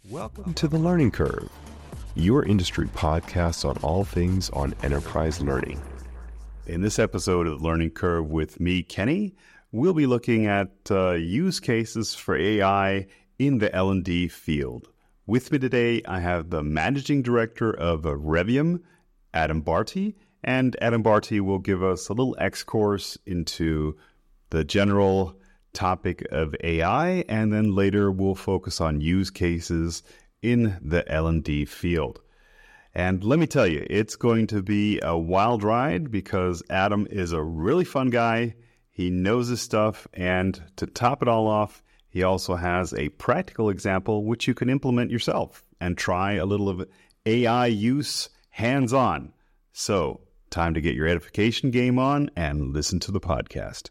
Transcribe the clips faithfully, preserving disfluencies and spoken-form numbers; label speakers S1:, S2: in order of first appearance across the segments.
S1: Welcome to The Learning Curve, your industry podcast on all things on enterprise learning.
S2: In this episode of The Learning Curve with me, Kenny, we'll be looking at uh, use cases for A I in the L and D field. With me today, I have the Managing Director of uh, Revium, Adam Barty, and Adam Barty will give us a little X-course into the general topic of A I, and then later we'll focus on use cases in the L and D field. And let me tell you, it's going to be a wild ride because Adam is a really fun guy. He knows his stuff, and to top it all off, he also has a practical example which you can implement yourself and try a little of A I use hands-on. So, time to get your edification game on and listen to the podcast.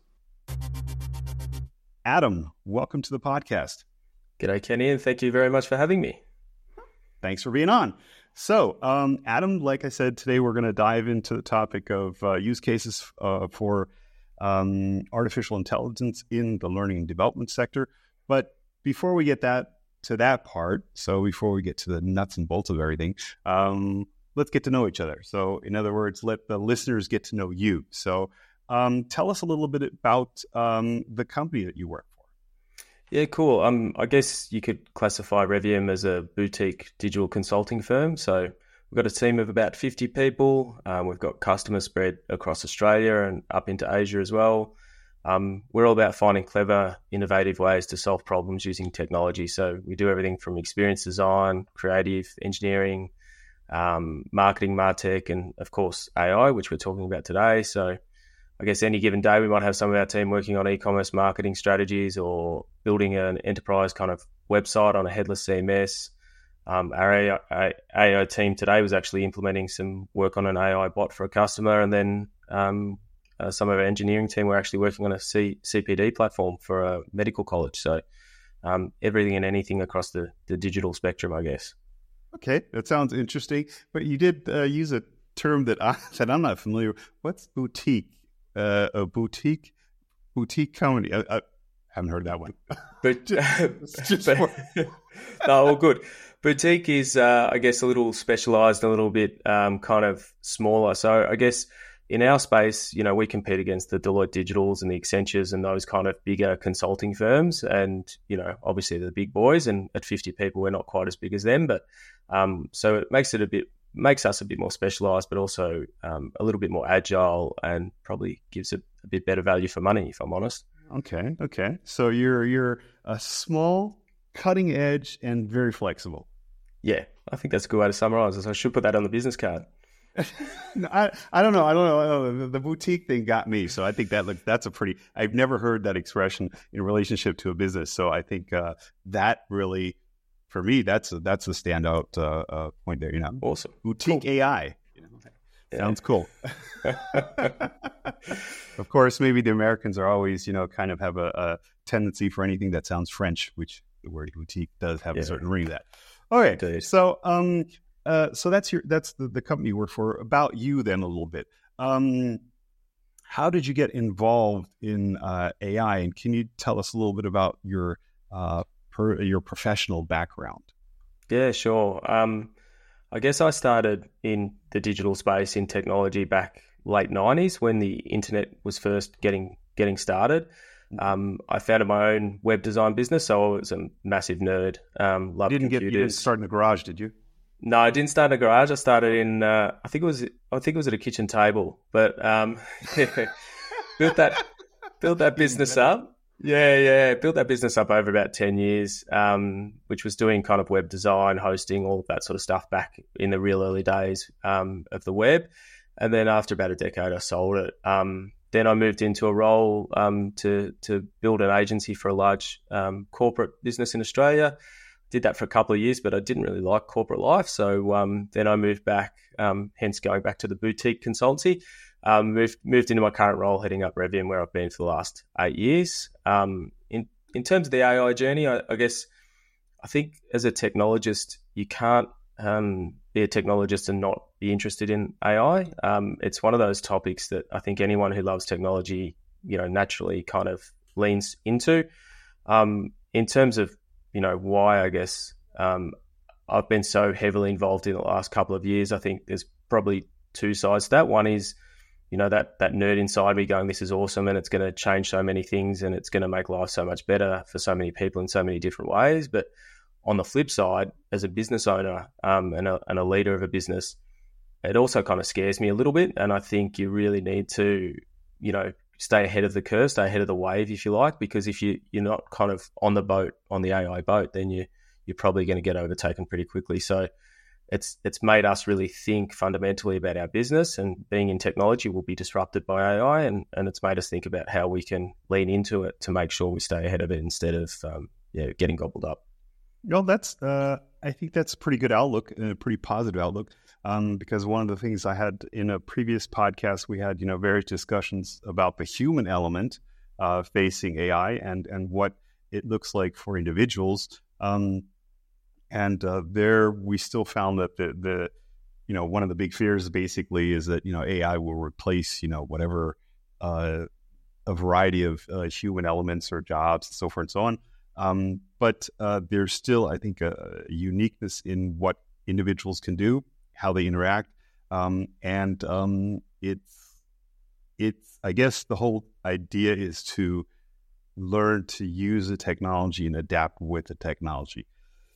S2: Adam, welcome to the podcast.
S3: G'day, Kenny, and thank you very much for having me.
S2: Thanks for being on. So, um, Adam, like I said, today we're going to dive into the topic of uh, use cases uh, for um, artificial intelligence in the learning and development sector. But before we get that to that part, so before we get to the nuts and bolts of everything, um, let's get to know each other. So, in other words, let the listeners get to know you. So, Um, tell us a little bit about um, the company that you work for.
S3: Yeah, cool. Um, I guess you could classify Revium as a boutique digital consulting firm. So we've got a team of about fifty people. Um, we've got customers spread across Australia and up into Asia as well. Um, we're all about finding clever, innovative ways to solve problems using technology. So we do everything from experience design, creative engineering, um, marketing, MarTech, and of course A I, which we're talking about today. So I guess any given day we might have some of our team working on e-commerce marketing strategies or building an enterprise kind of website on a headless C M S. Um, our A I, A I team today was actually implementing some work on an A I bot for a customer, and then um, uh, some of our engineering team were actually working on a C- CPD platform for a medical college. So um, everything and anything across the, the digital spectrum, I guess.
S2: Okay, that sounds interesting. But you did uh, use a term that, I, that I'm not familiar with. What's boutique? Uh, a boutique, boutique company. I, I haven't heard that one.
S3: But, but no, all good. Boutique is, uh, I guess, a little specialized, a little bit um, kind of smaller. So I guess in our space, you know, we compete against the Deloitte Digitals and the Accentures and those kind of bigger consulting firms. And, you know, obviously they're the big boys, and at fifty people, we're not quite as big as them. But um, so it makes it a bit makes us a bit more specialized, but also um, a little bit more agile, and probably gives a, a bit better value for money, if I'm honest.
S2: Okay, okay. So you're you're a small, cutting edge, and very flexible.
S3: Yeah, I think that's a good way to summarize it. I should put that on the business card.
S2: no, I I don't know. I don't know. I don't know. The, the boutique thing got me, so I think that look that's a pretty. I've never heard that expression in relationship to a business, so I think uh, that really. For me, that's a, that's a standout uh, uh, point there. You know,
S3: awesome
S2: boutique
S3: cool.
S2: A I. You know,
S3: yeah.
S2: Sounds cool. Of course, maybe the Americans are always, you know, kind of have a, a tendency for anything that sounds French, which the word boutique does have
S3: yeah.
S2: a certain ring to that. All right, Indeed. so um, uh, so that's your that's the, the company you work for. About you, then a little bit. Um, how did you get involved in uh, A I, and can you tell us a little bit about your uh, Per, your professional background?
S3: Yeah, sure. Um, I guess I started in the digital space in technology back late nineties when the internet was first getting getting started. Um, I founded my own web design business, so I was a massive nerd. Um, loved
S2: you didn't
S3: computers.
S2: get you didn't start in the garage, did you?
S3: No, I didn't start in a garage. I started in uh, I think it was I think it was at a kitchen table, but um, built that built that business up. Yeah, yeah. Built that business up over about ten years, um, which was doing kind of web design, hosting, all of that sort of stuff back in the real early days um, of the web. And then after about a decade, I sold it. Um, then I moved into a role um, to to build an agency for a large um, corporate business in Australia. Did that for a couple of years, but I didn't really like corporate life. So um, then I moved back, um, hence going back to the boutique consultancy. Um, moved moved into my current role, heading up Revium, where I've been for the last eight years. Um, in in terms of the A I journey, I, I guess I think as a technologist, you can't um, be a technologist and not be interested in A I. Um, it's one of those topics that I think anyone who loves technology, you know, naturally kind of leans into. Um, in terms of, you know, why I guess um, I've been so heavily involved in the last couple of years. I think there's probably two sides to that. One is, you know, that that nerd inside me going, this is awesome and it's going to change so many things and it's going to make life so much better for so many people in so many different ways. But on the flip side, as a business owner um, and, a, and a leader of a business, it also kind of scares me a little bit. And I think you really need to, you know, stay ahead of the curve, stay ahead of the wave, if you like, because if you, you're not kind of on the boat, on the A I boat, then you, you're probably going to get overtaken pretty quickly. So it's it's made us really think fundamentally about our business, and being in technology will be disrupted by A I, and, and it's made us think about how we can lean into it to make sure we stay ahead of it instead of um, yeah, getting gobbled up.
S2: Well, that's uh, I think that's a pretty good outlook, and a pretty positive outlook, um, because one of the things I had in a previous podcast, we had, you know, various discussions about the human element uh, facing A I and, and what it looks like for individuals. Um, and uh, there we still found that the, the, you know, one of the big fears basically is that, you know, A I will replace, you know, whatever, uh, a variety of uh, human elements or jobs and so forth and so on. Um, but uh, there's still, I think, a, a uniqueness in what individuals can do, how they interact, um, and um, it's it's. I guess the whole idea is to learn to use the technology and adapt with the technology.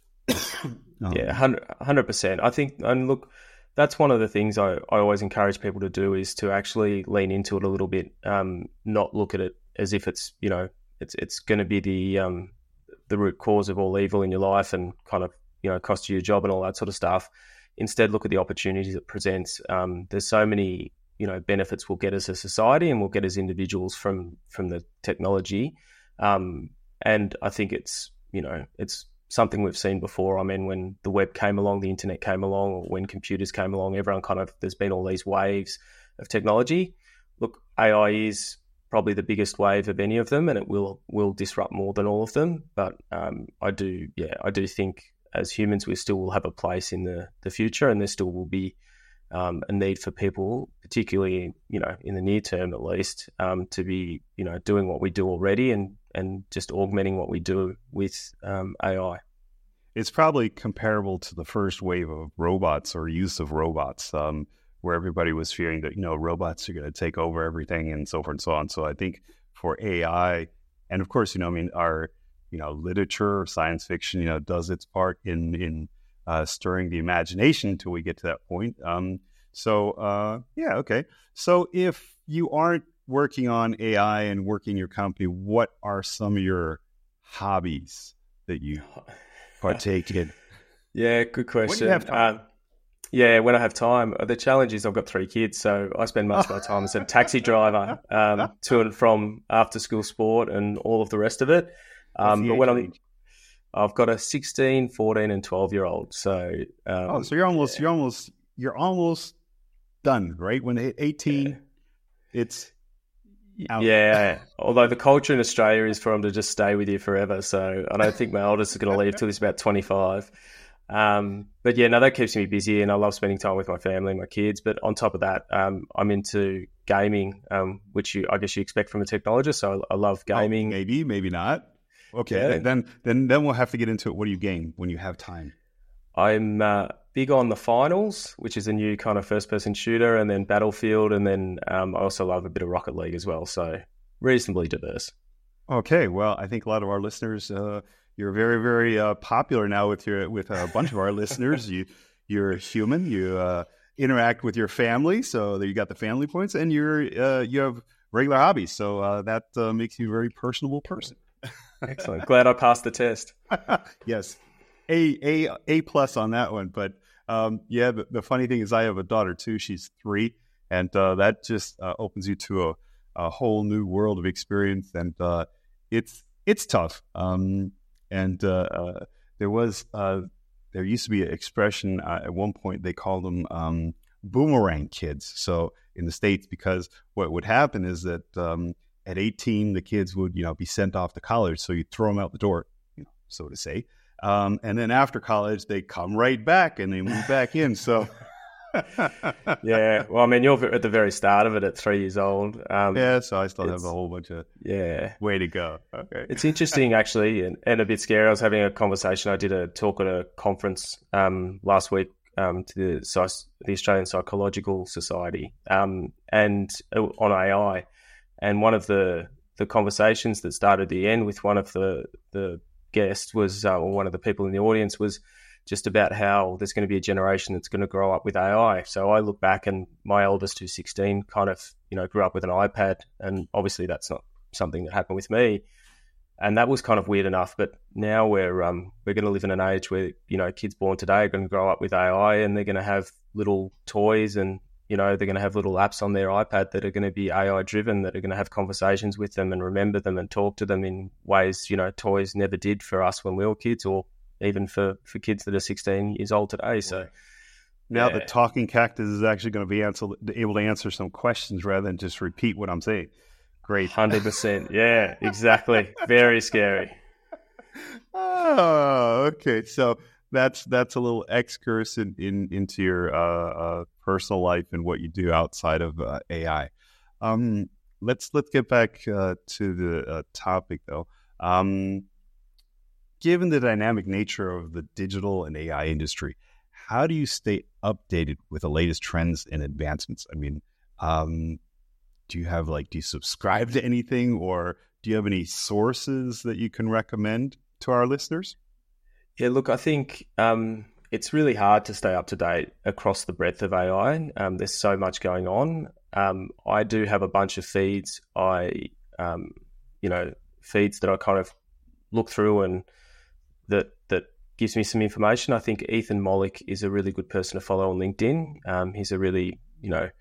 S2: um,
S3: yeah, one hundred percent. I think, and look, that's one of the things I, I always encourage people to do is to actually lean into it a little bit, um, not look at it as if it's, you know, it's it's going to be the um, the root cause of all evil in your life and kind of, you know, cost you your job and all that sort of stuff. Instead, look at the opportunities it presents. Um, there's so many, you know, benefits we'll get as a society and we'll get as individuals from from the technology. Um, and I think it's, you know, it's something we've seen before. I mean, when the web came along, the internet came along, or when computers came along, everyone kind of, there's been all these waves of technology. Look, A I is probably the biggest wave of any of them, and it will will disrupt more than all of them. But um, I do, yeah, I do think as humans, we still will have a place in the, the future, and there still will be um, a need for people, particularly, you know, in the near term at least, um, to be, you know, doing what we do already and and just augmenting what we do with um, A I.
S2: It's probably comparable to the first wave of robots or use of robots, um, where everybody was fearing that, you know, robots are going to take over everything and so forth and so on. So I think for A I, and of course, you know, I mean, our, you know, literature, science fiction, you know, does its part in, in uh, stirring the imagination until we get to that point. Um, so, uh, yeah, okay. So if you aren't working on A I and working your company, what are some of your hobbies that you partake in?
S3: Yeah, good question.
S2: When do you have time?
S3: Um, yeah, when I have time. The challenge is I've got three kids, so I spend most of my time as a taxi driver um, to and from after school sport and all of the rest of it. Um, but when I'm, I've got a sixteen, fourteen, and twelve year old. So um,
S2: oh, so you're almost yeah. you're almost you're almost done, right? When they hit eighteen, yeah. it's out.
S3: Yeah. Although the culture in Australia is for them to just stay with you forever, so I don't think my oldest is going to leave till he's about twenty-five. Um, but yeah, no, that keeps me busy, and I love spending time with my family and my kids. But on top of that, um, I'm into gaming, um, which you, I guess you expect from a technologist. So I, I love gaming.
S2: Oh, maybe, maybe not. Okay,
S3: Yeah.
S2: then then then we'll have to get into it. What do you game when you have time?
S3: I'm uh, big on the Finals, which is a new kind of first-person shooter, and then Battlefield, and then um, I also love a bit of Rocket League as well. So reasonably diverse.
S2: Okay, well, I think a lot of our listeners, uh, you're very, very uh, popular now with your with a bunch of our listeners. You you're human. You uh, interact with your family, so you got the family points, and you're uh, you have regular hobbies, so uh, that uh, makes you a very personable person.
S3: Excellent. Glad I passed the test.
S2: Yes. A, A, A plus on that one. But um, yeah, the, the funny thing is I have a daughter too. She's three. And uh, that just uh, opens you to a, a whole new world of experience. And uh, it's it's tough. Um, and uh, uh, there was, uh, there used to be an expression uh, at one point, they called them um, boomerang kids. So in the States, because what would happen is that um, at eighteen, the kids would, you know, be sent off to college. So you throw them out the door, you know, so to say. Um, and then after college, they come right back and they move back in. So
S3: Yeah. Well, I mean, you're at the very start of it at three years old. Um,
S2: yeah, so I still have a whole bunch of
S3: yeah
S2: way to go. Okay.
S3: It's interesting, actually, and, and a bit scary. I was having a conversation. I did a talk at a conference um, last week um, to the, the Australian Psychological Society um, and uh, on A I. And one of the, the conversations that started at the end with one of the, the guests was, uh, or one of the people in the audience was just about how there's going to be a generation that's going to grow up with A I. So I look back, and my eldest, who's sixteen, kind of, you know, grew up with an iPad, and obviously that's not something that happened with me, and that was kind of weird enough. But now we're um we're going to live in an age where, you know, kids born today are going to grow up with A I, and they're going to have little toys, and, you know, they're going to have little apps on their iPad that are going to be A I driven, that are going to have conversations with them and remember them and talk to them in ways, you know, toys never did for us when we were kids, or even for, for kids that are sixteen years old today. So
S2: now
S3: yeah.
S2: the talking cactus is actually going to be answer, able to answer some questions rather than just repeat what I'm saying. Great.
S3: one hundred percent. Yeah, exactly. Very scary.
S2: Oh, okay. So that's that's a little excursus in, in, into your uh, uh, personal life and what you do outside of uh, A I. Um, let's let's get back uh, to the uh, topic, though. Um, given the dynamic nature of the digital and A I industry, how do you stay updated with the latest trends and advancements? I mean, um, do you have like, do you subscribe to anything, or do you have any sources that you can recommend to our listeners?
S3: Yeah, look, I think um, it's really hard to stay up to date across the breadth of A I. Um, there's so much going on. Um, I do have a bunch of feeds. I, um, you know, feeds that I kind of look through and that that gives me some information. I think Ethan Mollick is a really good person to follow on LinkedIn. Um, he's a really, you know,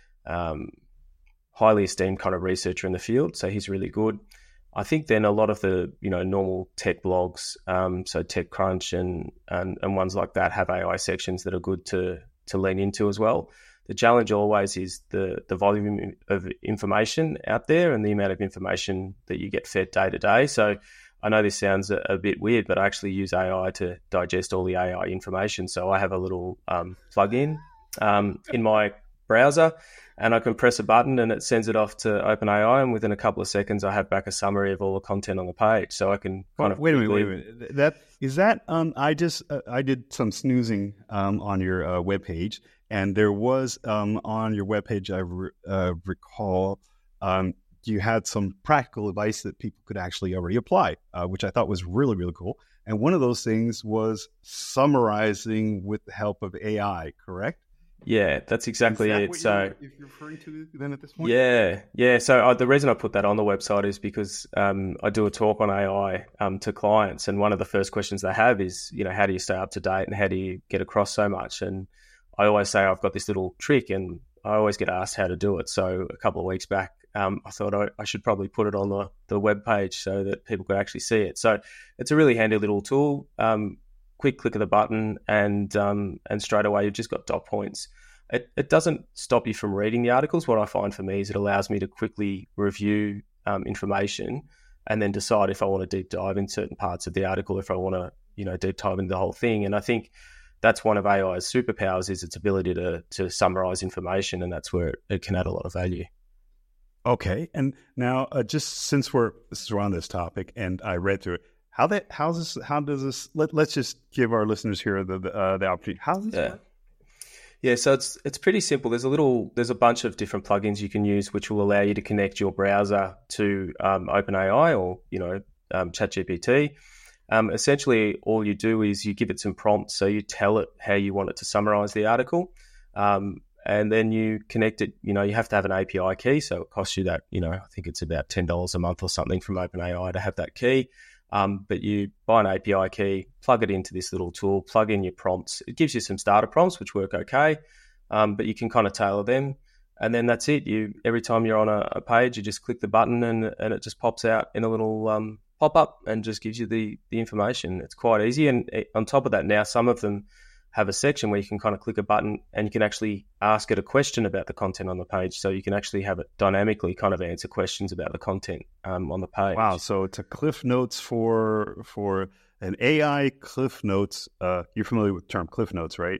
S3: um, highly esteemed kind of researcher in the field, so he's really good. I think then a lot of the, you know, normal tech blogs, um, so TechCrunch and, and and ones like that have A I sections that are good to to lean into as well. The challenge always is the the volume of information out there and the amount of information that you get fed day to day. So I know this sounds a, a bit weird, but I actually use A I to digest all the A I information. So I have a little um, plug-in um, in my browser, and I can press a button and it sends it off to OpenAI, and within a couple of seconds I have back a summary of all the content on the page. So I can kind
S2: well,
S3: of
S2: wait a minute,
S3: quickly...
S2: wait a minute. That is that. Um, I just uh, I did some snoozing um, on your uh, webpage, and there was um, on your webpage, I re- uh, recall. Um, you had some practical advice that people could actually already apply, uh, which I thought was really, really cool. And one of those things was summarizing with the help of A I, correct?
S3: Yeah, that's exactly
S2: is that
S3: it.
S2: What
S3: so
S2: you're, you're referring to then at this point?
S3: Yeah, yeah. So uh, the reason I put that on the website is because um, I do a talk on A I um, to clients, and one of the first questions they have is, you know, how do you stay up to date and how do you get across so much? And I always say I've got this little trick, and I always get asked how to do it. So a couple of weeks back, um, I thought I, I should probably put it on the, the web page so that people could actually see it. So it's a really handy little tool. Um, quick click of the button, and um, and straight away you've just got dot points. It, it doesn't stop you from reading the articles. What I find for me is it allows me to quickly review um, information and then decide if I want to deep dive in certain parts of the article, if I want to, you know, deep dive into the whole thing. And I think that's one of A I's superpowers, is its ability to to summarize information, and that's where it, it can add a lot of value.
S2: Okay, and now uh, just since we're since we're on this topic, and I read through it, how that how's this? How does this? Let, let's just give our listeners here the the, uh, the opportunity. How does this
S3: Yeah.
S2: work?
S3: Yeah, so it's it's pretty simple. There's a little, there's a bunch of different plugins you can use, which will allow you to connect your browser to um, OpenAI or, you know, um, ChatGPT. Um, essentially, all you do is you give it some prompts. So you tell it how you want it to summarize the article, um, and then you connect it. You know, you have to have an A P I key, so it costs you that. You know, I think it's about ten dollars a month or something from OpenAI to have that key. Um, but you buy an A P I key, plug it into this little tool, plug in your prompts. It gives you some starter prompts, which work okay, um, but you can kind of tailor them. And then that's it. You every time you're on a, a page, you just click the button and and it just pops out in a little um, pop-up and just gives you the, the information. It's quite easy. And on top of that, now some of them have a section where you can kind of click a button and you can actually ask it a question about the content on the page. So you can actually have it dynamically kind of answer questions about the content um, on the page.
S2: Wow. So it's a Cliff Notes for for an A I Cliff Notes. Uh, you're familiar with the term Cliff Notes, right?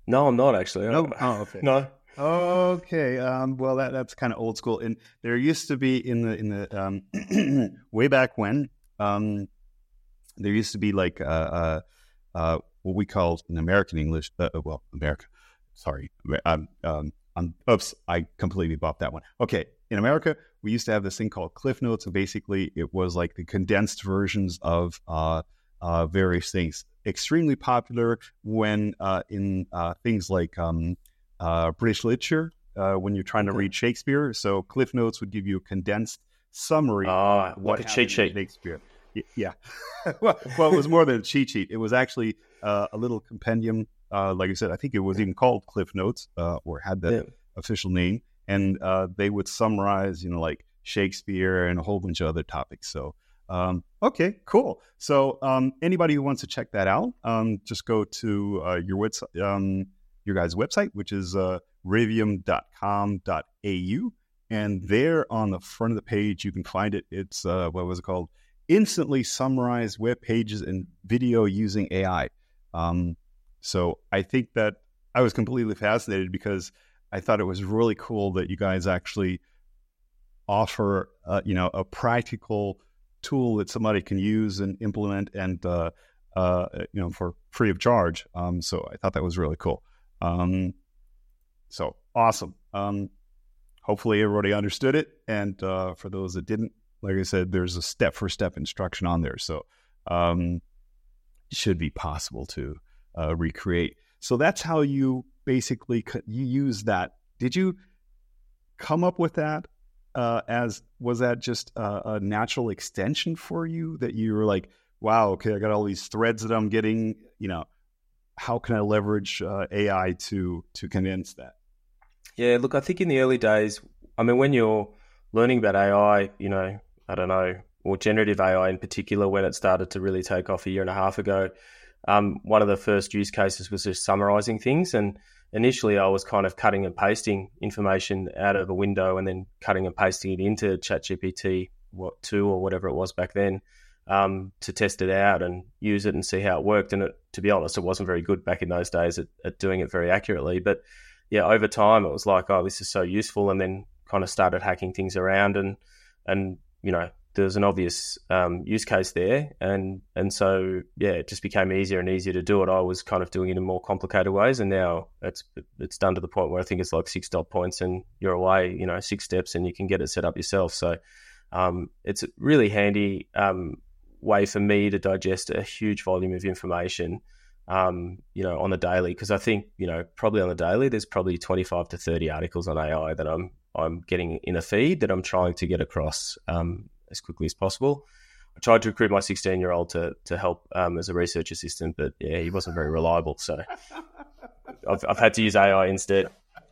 S3: No, I'm not actually.
S2: No. Oh, okay.
S3: No.
S2: Okay. Um, well, that that's kind of old school. And there used to be in the in the um, way back when um, there used to be like uh, uh, uh, what we call in American English. Uh, well, America. Sorry. Um, um, um, oops. I completely bopped that one. Okay. In America, we used to have this thing called Cliff Notes, and basically it was like the condensed versions of uh, uh, various things. Extremely popular when uh, in uh, things like um, uh, British literature, uh, when you're trying to read Shakespeare. So Cliff Notes would give you a condensed summary
S3: oh,
S2: of what
S3: like a cheat sheet.
S2: Shakespeare. Yeah. well, well, it was more than a cheat sheet. It was actually uh, a little compendium. Uh, like I said, I think it was even called Cliff Notes uh, or had that yeah. official name. And uh, they would summarize, you know, like Shakespeare and a whole bunch of other topics. So, um, okay, cool. So um, anybody who wants to check that out, um, just go to uh, your website, um, your guys' website, which is uh, rivium dot com dot a u. And there on the front of the page, you can find it. It's, uh, what was it called? Instantly Summarized Web Pages and Video Using A I. Um, so I think that I was completely fascinated because I thought it was really cool that you guys actually offer, uh, you know, a practical tool that somebody can use and implement, and uh, uh, you know, for free of charge. Um, so I thought that was really cool. Um, so awesome. Um, hopefully everybody understood it, and uh, for those that didn't, like I said, there's a step-for-step instruction on there, so um, it should be possible to uh, recreate. So that's how you basically you use that. Did you come up with that uh, as, was that just a, a natural extension for you that you were like, wow, okay, I got all these threads that I'm getting, you know, how can I leverage uh, A I to to condense that?
S3: Yeah, look, I think in the early days, I mean, when you're learning about A I, you know, I don't know, or generative A I in particular, when it started to really take off a year and a half ago, Um, one of the first use cases was just summarizing things. And initially I was kind of cutting and pasting information out of a window and then cutting and pasting it into ChatGPT what, two or whatever it was back then um, to test it out and use it and see how it worked. And it, to be honest, it wasn't very good back in those days at, at doing it very accurately. But yeah, over time it was like, oh, this is so useful. And then kind of started hacking things around and, and you know, there's an obvious um, use case there. And and so, yeah, it just became easier and easier to do it. I was kind of doing it in more complicated ways. And now it's it's done to the point where I think it's like six dot points and you're away, you know, six steps and you can get it set up yourself. So um, it's a really handy um, way for me to digest a huge volume of information, um, you know, on the daily. Because I think, you know, probably on the daily, there's probably twenty-five to thirty articles on A I that I'm I'm getting in a feed that I'm trying to get across um as quickly as possible. I tried to recruit my sixteen-year-old to to help um, as a research assistant, but yeah, he wasn't very reliable. So I've I've had to use A I instead.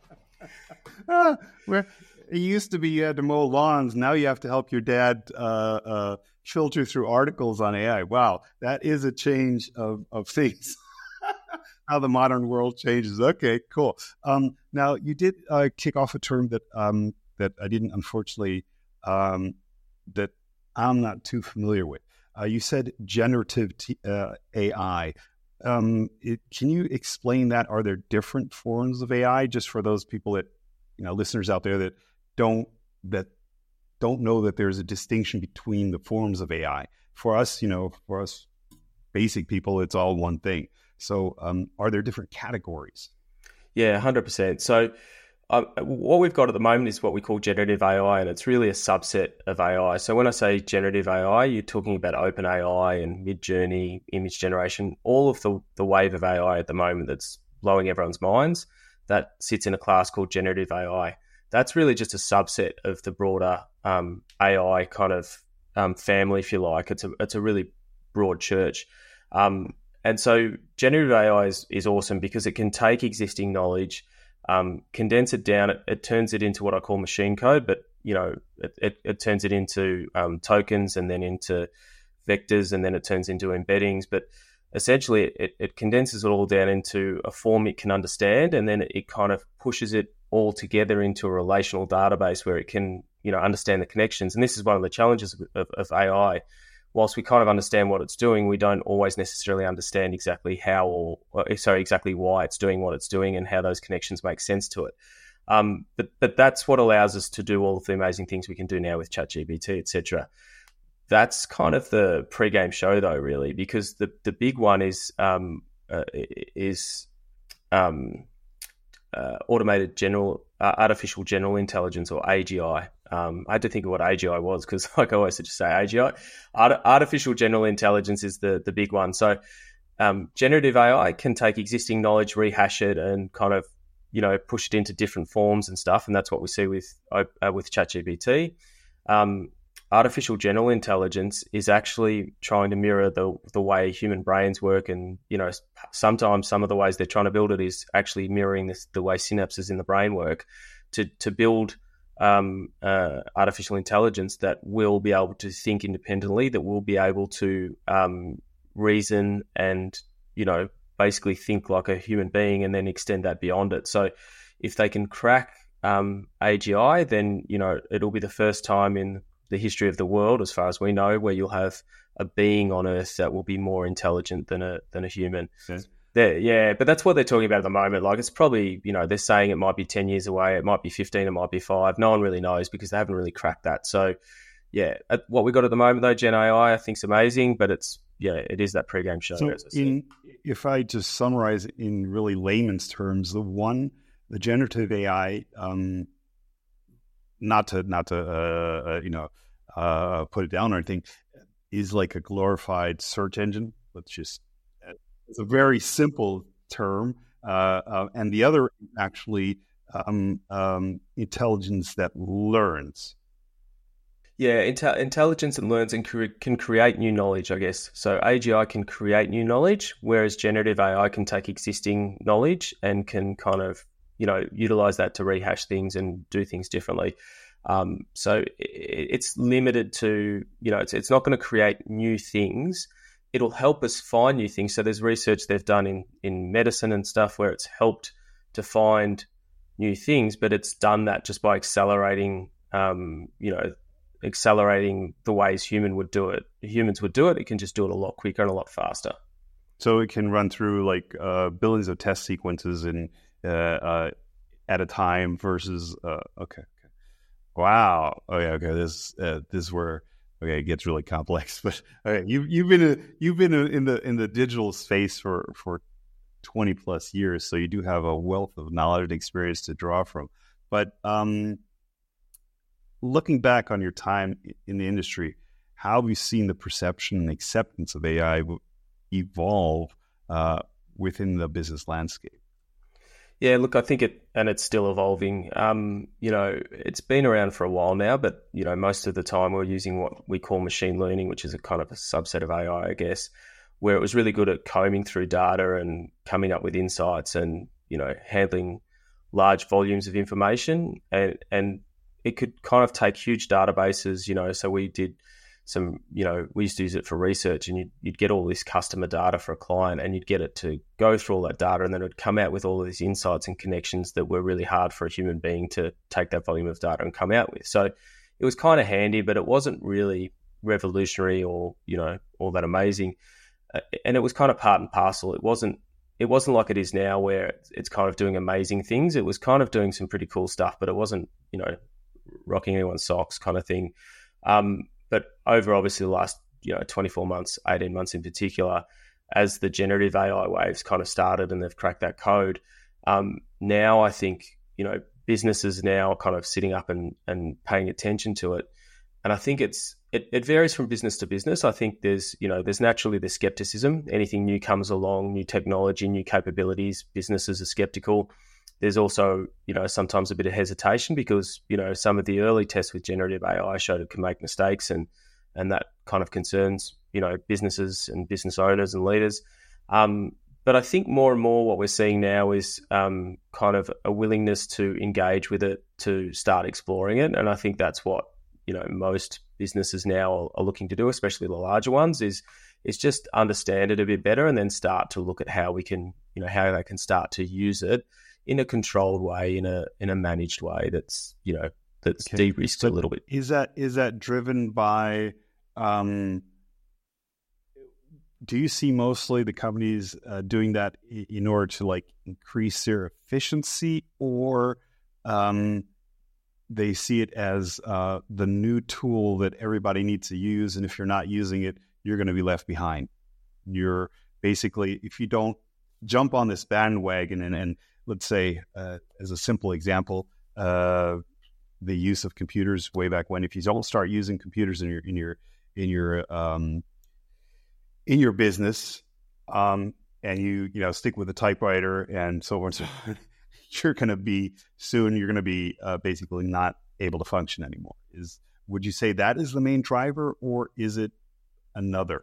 S2: Uh, where it used to be you had to mow lawns, now you have to help your dad uh, uh, filter through articles on A I. Wow, that is a change of of things. How the modern world changes. Okay, cool. Um, now you did uh, kick off a term that um, that I didn't unfortunately. Um, that I'm not too familiar with. Uh, you said generative t- uh, A I. Um, it, can you explain that? Are there different forms of A I? Just for those people that, you know, listeners out there that don't that don't know that there's a distinction between the forms of A I. For us, you know, for us basic people, it's all one thing. So, um, are there different categories?
S3: Yeah, one hundred percent. So. Uh, what we've got at the moment is what we call generative A I, and it's really a subset of A I. So when I say generative A I, you're talking about OpenAI and Midjourney, image generation, all of the, the wave of A I at the moment that's blowing everyone's minds, that sits in a class called generative A I. That's really just a subset of the broader um, A I kind of um, family, if you like. It's a, it's a really broad church. Um, and so generative A I is, is awesome because it can take existing knowledge, Um, condense it down. It, it turns it into what I call machine code, but you know, it, it, it turns it into um, tokens and then into vectors, and then it turns into embeddings. But essentially, it, it condenses it all down into a form it can understand, and then it, it kind of pushes it all together into a relational database where it can, you know, understand the connections. And this is one of the challenges of, of, of A I. whilst we kind of understand what it's doing, we don't always necessarily understand exactly how or, or sorry, exactly why it's doing what it's doing and how those connections make sense to it. Um, but but that's what allows us to do all of the amazing things we can do now with ChatGPT, et cetera. That's kind of the pre-game show, though, really, because the the big one is um, uh, is um, uh, automated general uh, artificial general intelligence, or A G I. Um, I had to think of what A G I was because, like I always just say, A G I. Art- artificial general intelligence is the the big one. So, um, generative A I can take existing knowledge, rehash it, and kind of you know push it into different forms and stuff. And that's what we see with uh, with ChatGPT. Um, Artificial general intelligence is actually trying to mirror the the way human brains work, and you know sometimes some of the ways they're trying to build it is actually mirroring this, the way synapses in the brain work, to to build um, uh, artificial intelligence that will be able to think independently, that will be able to um, reason and you know basically think like a human being, and then extend that beyond it. So if they can crack um, A G I, then you know it'll be the first time in the history of the world, as far as we know, where you'll have a being on Earth that will be more intelligent than a than a human. Yeah. yeah, but that's what they're talking about at the moment. Like it's probably, you know, they're saying it might be ten years away, it might be fifteen, it might be five. No one really knows because they haven't really cracked that. So, yeah, what we got at the moment though, Gen A I, I think is amazing, but it's yeah, it is that pre-game show.
S2: So,
S3: as I said.
S2: in, if I just summarize in really layman's terms, the one, the generative A I. Um, Not to, not to, uh, uh, you know, uh, put it down or anything, is like a glorified search engine. Let's just, it's a very simple term. Uh, uh, and the other actually um, um, intelligence that learns.
S3: Yeah, inte- intelligence that learns and cre- can create new knowledge, I guess. So A G I can create new knowledge, whereas generative A I can take existing knowledge and can kind of, you know, utilize that to rehash things and do things differently. Um, so it, it's limited to, you know, it's, it's not going to create new things. It'll help us find new things. So there's research they've done in, in medicine and stuff where it's helped to find new things, but it's done that just by accelerating, um, you know, accelerating the ways human would do it. Humans would do it. It can just do it a lot quicker and a lot faster.
S2: So it can run through like uh, billions of test sequences in uh, uh, at a time versus uh, okay, okay, wow, okay, okay. This uh, this is where okay it gets really complex. But okay, you you've been a, you've been a, in the in the digital space for for twenty plus years, so you do have a wealth of knowledge and experience to draw from. But um, looking back on your time in the industry, how have you seen the perception and acceptance of A I evolve uh, within the business landscape?
S3: Yeah, look, I think it, and it's still evolving. Um, you know, it's been around for a while now, but, you know, most of the time we're using what we call machine learning, which is a kind of a subset of A I, I guess, where it was really good at combing through data and coming up with insights and, you know, handling large volumes of information. And, and it could kind of take huge databases, you know, so we did some, you know, we used to use it for research, and you'd, you'd get all this customer data for a client, and you'd get it to go through all that data, and then it would come out with all of these insights and connections that were really hard for a human being to take that volume of data and come out with. So it was kind of handy, but it wasn't really revolutionary or, you know, all that amazing. Uh, and it was kind of part and parcel. It wasn't, it wasn't like it is now where it's kind of doing amazing things. It was kind of doing some pretty cool stuff, but it wasn't, you know, rocking anyone's socks kind of thing. Um, But over obviously the last, you know, twenty-four months, eighteen months in particular, as the generative A I waves kind of started and they've cracked that code, um, now I think, you know, businesses now are kind of sitting up and, and paying attention to it. And I think it's it, it varies from business to business. I think there's, you know, there's naturally the skepticism. Anything new comes along, new technology, new capabilities, businesses are skeptical. There's also, you know, sometimes a bit of hesitation because, you know, some of the early tests with generative A I showed it can make mistakes, and and that kind of concerns, you know, businesses and business owners and leaders. Um, but I think more and more what we're seeing now is um, kind of a willingness to engage with it, to start exploring it. And I think that's what, you know, most businesses now are, are looking to do, especially the larger ones, is is just understand it a bit better and then start to look at how we can, you know, how they can start to use it in a controlled way, in a in a managed way that's, you know, that's okay. de-risked but a little bit.
S2: Is that is that driven by um, do you see mostly the companies uh, doing that in order to like increase their efficiency, or um, they see it as uh, the new tool that everybody needs to use, and if you're not using it, you're going to be left behind? You're basically, if you don't jump on this bandwagon, and, and let's say, uh, as a simple example, uh, the use of computers way back when, if you don't start using computers in your in your in your um, in your business, um, and you you know stick with a typewriter and so on and so on, you're going to be soon you're going to be uh, basically not able to function anymore. Is would you say that is the main driver, or is it another?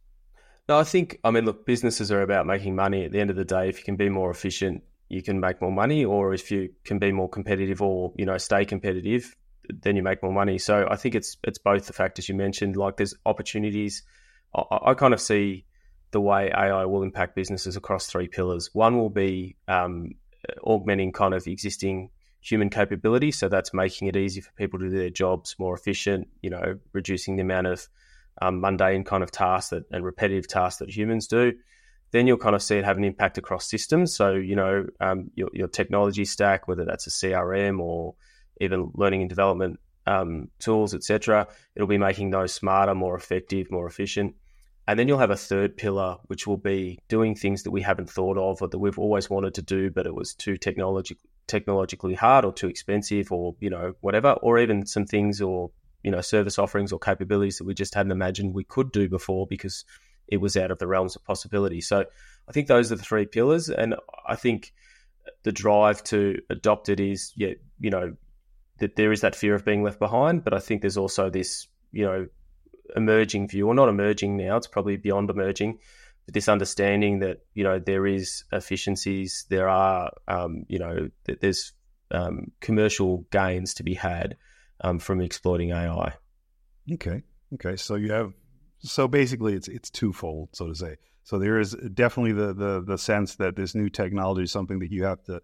S3: No, I think, I mean, look, businesses are about making money. At the end of the day, if you can be more efficient, you can make more money, or if you can be more competitive, or, you know, stay competitive, then you make more money. So I think it's it's both the factors you mentioned. Like, there's opportunities. I, I kind of see the way A I will impact businesses across three pillars. One will be um, augmenting kind of existing human capability. So that's making it easy for people to do their jobs more efficient, you know, reducing the amount of um, mundane kind of tasks that, and repetitive tasks that humans do. Then you'll kind of see it have an impact across systems. So, you know, um, your, your technology stack, whether that's a C R M or even learning and development um, tools, et cetera, it'll be making those smarter, more effective, more efficient. And then you'll have a third pillar, which will be doing things that we haven't thought of or that we've always wanted to do, but it was too technologi- technologically hard or too expensive, or, you know, whatever, or even some things or, you know, service offerings or capabilities that we just hadn't imagined we could do before because it was out of the realms of possibility. So I think those are the three pillars. And I think the drive to adopt it is, yeah, you know, that there is that fear of being left behind, but I think there's also this, you know, emerging view, or not emerging now, it's probably beyond emerging, but this understanding that, you know, there is efficiencies, there are, um, you know, that there's um, commercial gains to be had um, from exploiting A I.
S2: Okay. Okay. So you have, so basically it's it's twofold, so to say. So there is definitely the the the sense that this new technology is something that you have to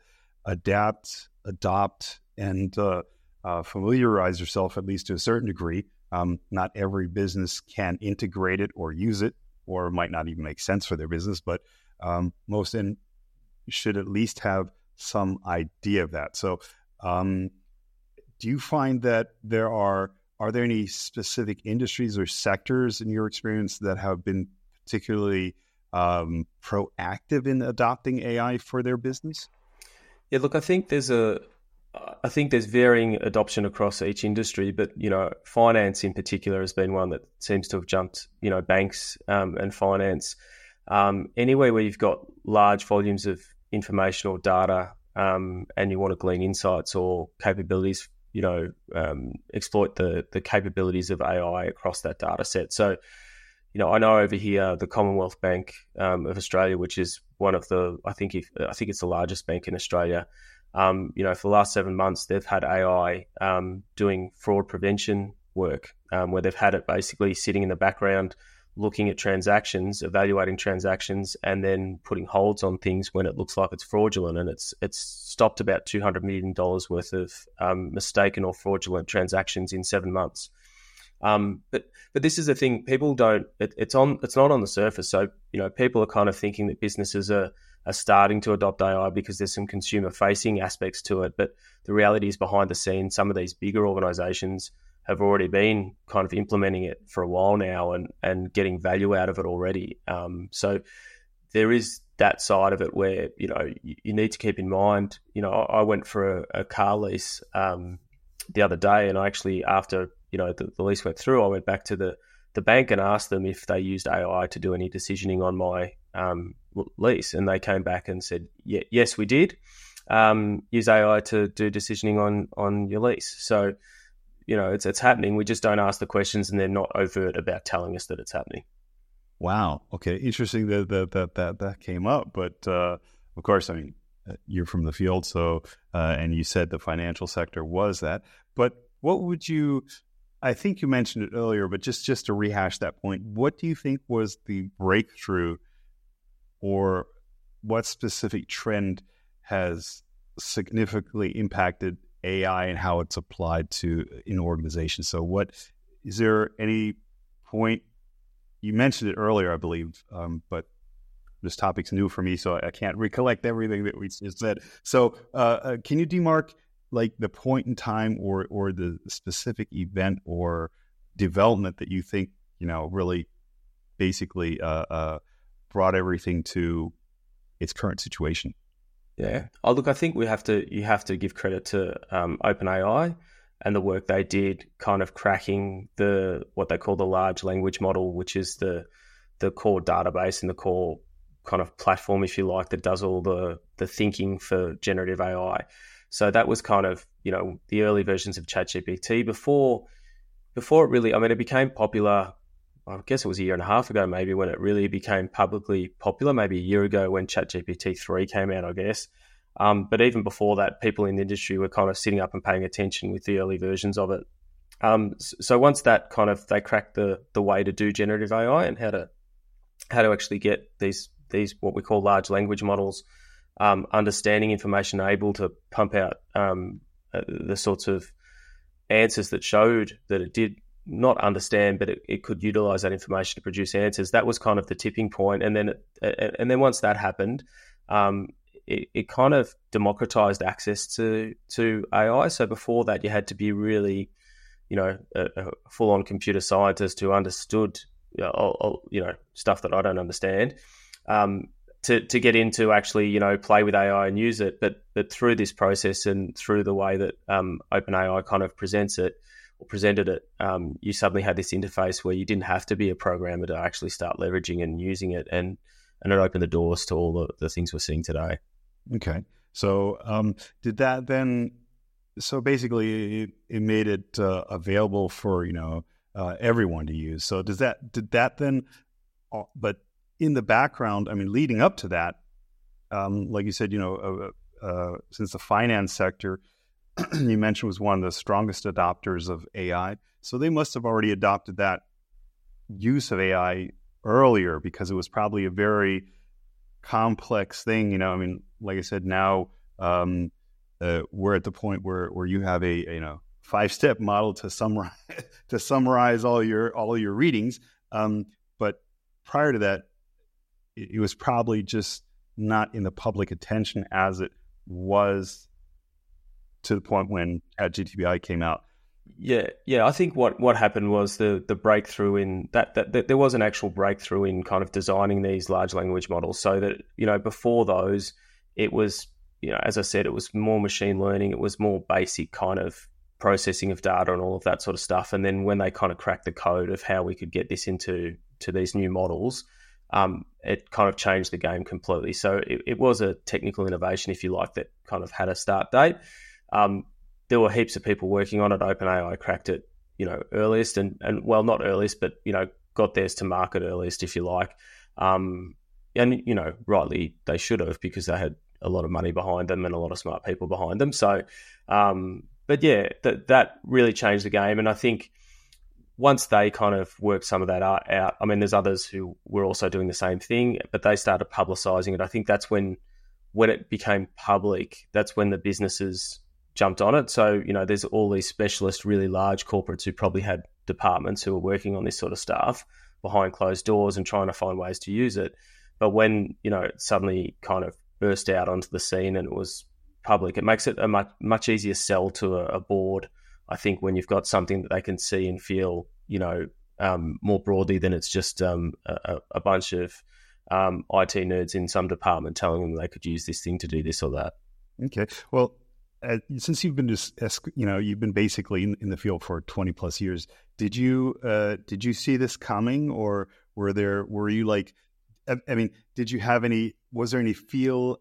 S2: adapt, adopt, and uh, uh, familiarize yourself, at least to a certain degree. Um, not every business can integrate it or use it, or might not even make sense for their business, but um, most in should at least have some idea of that. So um, do you find that there are, are there any specific industries or sectors in your experience that have been particularly um, proactive in adopting A I for their business?
S3: Yeah, look, I think there's a, I think there's varying adoption across each industry, but, you know, finance in particular has been one that seems to have jumped, you know, banks um, and finance. Um, anywhere where you've got large volumes of information or data um, and you want to glean insights or capabilities, you know, um, exploit the the capabilities of A I across that data set. So, you know, I know over here the Commonwealth Bank um, of Australia, which is one of the, I think, if, I think it's the largest bank in Australia. Um, you know, for the last seven months, they've had A I um, doing fraud prevention work, um, where they've had it basically sitting in the background, looking at transactions, evaluating transactions, and then putting holds on things when it looks like it's fraudulent. And it's it's stopped about two hundred million dollars worth of um, mistaken or fraudulent transactions in seven months. Um, but but this is the thing, people don't. It, it's on. It's not on the surface. So, you know, people are kind of thinking that businesses are. are starting to adopt A I because there's some consumer-facing aspects to it. But the reality is, behind the scenes, some of these bigger organizations have already been kind of implementing it for a while now and, and getting value out of it already. Um, so there is that side of it where, you know, you, you need to keep in mind, you know, I, I went for a, a car lease um, the other day, and I actually, after, you know, the, the lease went through, I went back to the, the bank and asked them if they used A I to do any decisioning on my um, lease, and they came back and said, yeah, yes, we did um, use A I to do decisioning on on your lease. So, you know, it's it's happening. We just don't ask the questions, and they're not overt about telling us that it's happening.
S2: Wow. Okay. Interesting that that that that, that came up. But uh, of course, I mean, you're from the field, so uh, and you said the financial sector was that. But what would you? I think you mentioned it earlier, but just just to rehash that point, what do you think was the breakthrough, or what specific trend has significantly impacted A I and how it's applied to in organizations? So what, is there any point you mentioned it earlier, I believe, um, but this topic's new for me, so I can't recollect everything that we just said. So uh, uh, can you demark like the point in time or or the specific event or development that you think, you know, really basically uh, uh, brought everything to its current situation?
S3: Yeah. Oh, look, I think we have to, you have to give credit to um, OpenAI and the work they did kind of cracking the, what they call the large language model, which is the, the core database and the core kind of platform, if you like, that does all the, the thinking for generative A I. So that was kind of, you know, the early versions of ChatGPT before, before it really, I mean, it became popular, I guess it was a year and a half ago, maybe, when it really became publicly popular, maybe a year ago when ChatGPT three came out, I guess. Um, but even before that, people in the industry were kind of sitting up and paying attention with the early versions of it. Um, so once that kind of, they cracked the the way to do generative A I and how to how to actually get these these what we call large language models um, understanding information, able to pump out um, the sorts of answers that showed that it did not understand, but it, it could utilize that information to produce answers. That was kind of the tipping point. And then, it, and then once that happened, um, it, it kind of democratized access to, to A I. So before that, you had to be really, you know, a, a full-on computer scientist who understood, you know, all, all, you know, stuff that I don't understand, um, to, to get into actually, you know, play with A I and use it. But, but through this process and through the way that um, OpenAI kind of presents it, or presented it, um, you suddenly had this interface where you didn't have to be a programmer to actually start leveraging and using it, and and it opened the doors to all the, the things we're seeing today.
S2: Okay, so um, did that then? So basically, it, it made it uh, available for you know uh, everyone to use. So does that did that then? Uh, but in the background, I mean, leading up to that, um, like you said, you know, uh, uh, since the finance sector, you mentioned, was one of the strongest adopters of A I. So they must have already adopted that use of A I earlier, because it was probably a very complex thing. You know, I mean, like I said, now um, uh, we're at the point where, where you have a, a you know five step model to summarize to summarize all your all your readings. Um, but prior to that, it, it was probably just not in the public attention as it was to the point when ChatGPT came out.
S3: Yeah, yeah. I think what, what happened was the the breakthrough in that, that that there was an actual breakthrough in kind of designing these large language models. So that, you know, before those, it was, you know, as I said, it was more machine learning. It was more basic kind of processing of data and all of that sort of stuff. And then when they kind of cracked the code of how we could get this into to these new models, um, it kind of changed the game completely. So it, it was a technical innovation, if you like, that kind of had a start date. Um, there were heaps of people working on it. OpenAI cracked it, you know, earliest and, and well, not earliest, but, you know, got theirs to market earliest, if you like. Um, and, you know, rightly they should have, because they had a lot of money behind them and a lot of smart people behind them. So, um, but yeah, that, that really changed the game. And I think once they kind of worked some of that out, I mean, there's others who were also doing the same thing, but they started publicizing it. I think that's when, when it became public, that's when the businesses jumped on it. So, you know, there's all these specialist, really large corporates who probably had departments who were working on this sort of stuff behind closed doors and trying to find ways to use it. But when, you know, it suddenly kind of burst out onto the scene and it was public, it makes it a much, much easier sell to a, a board, I think, when you've got something that they can see and feel, you know, um, more broadly than it's just um, a, a bunch of um, I T nerds in some department telling them they could use this thing to do this or that.
S2: Okay. Well, Uh, since you've been just, you know, you've been basically in, in the field for twenty plus years, did you uh, did you see this coming, or were there were you like, I, I mean, did you have any? Was there any feel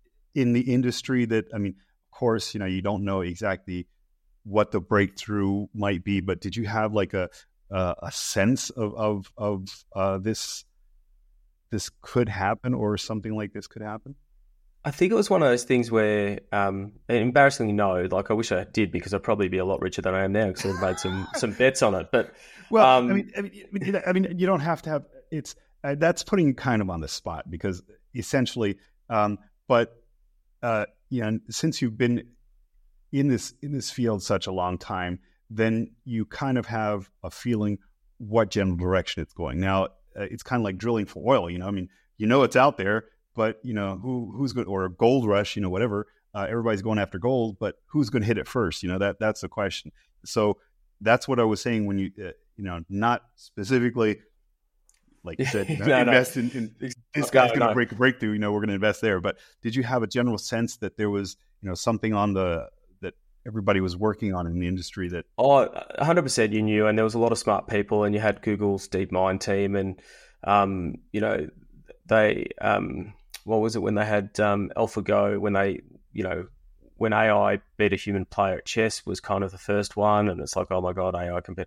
S2: in the industry that, I mean, of course, you know, you don't know exactly what the breakthrough might be, but did you have like a uh, a sense of of of uh, this this could happen, or something like this could happen?
S3: I think it was one of those things where, um, embarrassingly, no. Like, I wish I did, because I'd probably be a lot richer than I am now, because I've made some some bets on it. But
S2: well,
S3: um,
S2: I mean, I mean, I mean, you don't have to have. It's uh, that's putting you kind of on the spot, because essentially, um, but uh, you know, since you've been in this in this field such a long time, then you kind of have a feeling what general direction it's going. Now, uh, it's kind of like drilling for oil. You know, I mean, you know it's out there, but you know who who's going, or a gold rush, you know, whatever. Uh, everybody's going after gold, but who's going to hit it first? You know, that that's the question. So that's what I was saying when you uh, you know, not specifically like you said,
S3: no,
S2: invest
S3: no.
S2: in, in this
S3: No,
S2: guy's going to
S3: no.
S2: break a breakthrough. You know, we're going to invest there. But did you have a general sense that there was, you know, something on the that everybody was working on in the industry that?
S3: Oh, one hundred percent you knew, and there was a lot of smart people, and you had Google's DeepMind team, and um, you know, they um, what was it when they had um, AlphaGo, when they, you know, when A I beat a human player at chess was kind of the first one, and it's like, oh my god, A I compared.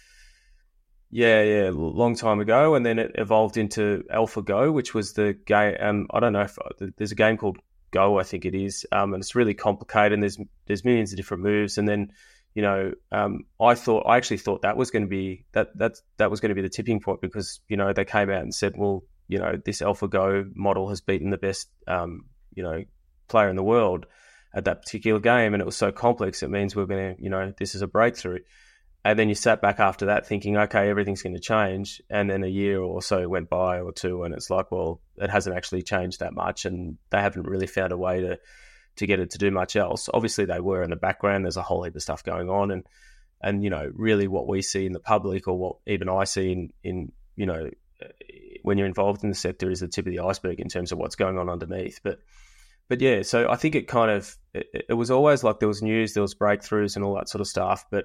S3: Yeah, yeah, long time ago, and then it evolved into AlphaGo, which was the game. Um, I don't know if there's a game called Go, I think it is, um, and it's really complicated. And there's there's millions of different moves, and then, you know, um, I thought I actually thought that was going to be that that that was going to be the tipping point, because, you know, they came out and said, well, you know, this AlphaGo model has beaten the best, um, you know, player in the world at that particular game, and it was so complex. It means we're going to, you know, this is a breakthrough. And then you sat back after that thinking, okay, everything's going to change. And then a year or so went by, or two, and it's like, well, it hasn't actually changed that much, and they haven't really found a way to to get it to do much else. Obviously, they were in the background. There's a whole heap of stuff going on. And, and you know, really what we see in the public, or what even I see in, in, you know, when you're involved in the sector, is the tip of the iceberg in terms of what's going on underneath. But But yeah, so I think it kind of, it, it was always like there was news, there was breakthroughs and all that sort of stuff, but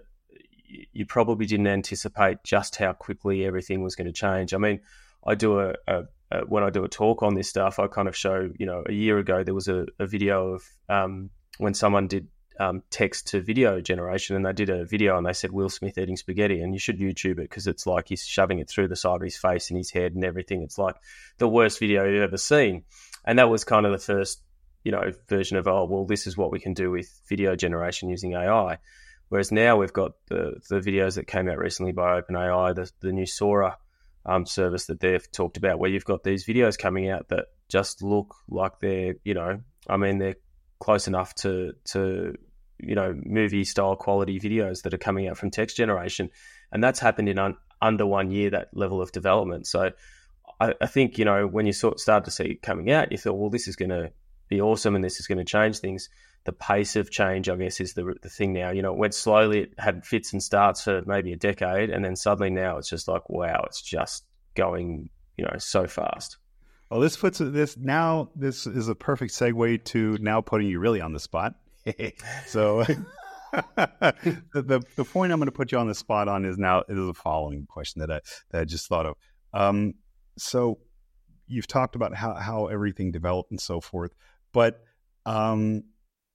S3: you probably didn't anticipate just how quickly everything was going to change. I mean, I do a, a, a when I do a talk on this stuff, I kind of show, you know, a year ago there was a, a video of um, when someone did um, text to video generation, and they did a video and they said Will Smith eating spaghetti, and you should YouTube it, because it's like he's shoving it through the side of his face and his head and everything. It's like the worst video you've ever seen. And that was kind of the first, you know, version of, oh, well, this is what we can do with video generation using A I. Whereas now we've got the, the videos that came out recently by OpenAI, the, the new Sora um, service that they've talked about, where you've got these videos coming out that just look like they're, you know, I mean, they're close enough to, to you know, movie-style quality videos that are coming out from text generation. And that's happened in un, under one year, that level of development. So I, I think, you know, when you sort of start to see it coming out, you thought, well, this is going to be awesome and this is going to change things. The pace of change, I guess, is the the thing now. You know, it went slowly. It had fits and starts for maybe a decade, and then suddenly now it's just like, wow, it's just going, you know, so fast.
S2: Well, this puts this now. This is a perfect segue to now putting you really on the spot. So the, the the point I'm going to put you on the spot on is now is the following question that I that I just thought of. Um, so you've talked about how how everything developed and so forth, but um.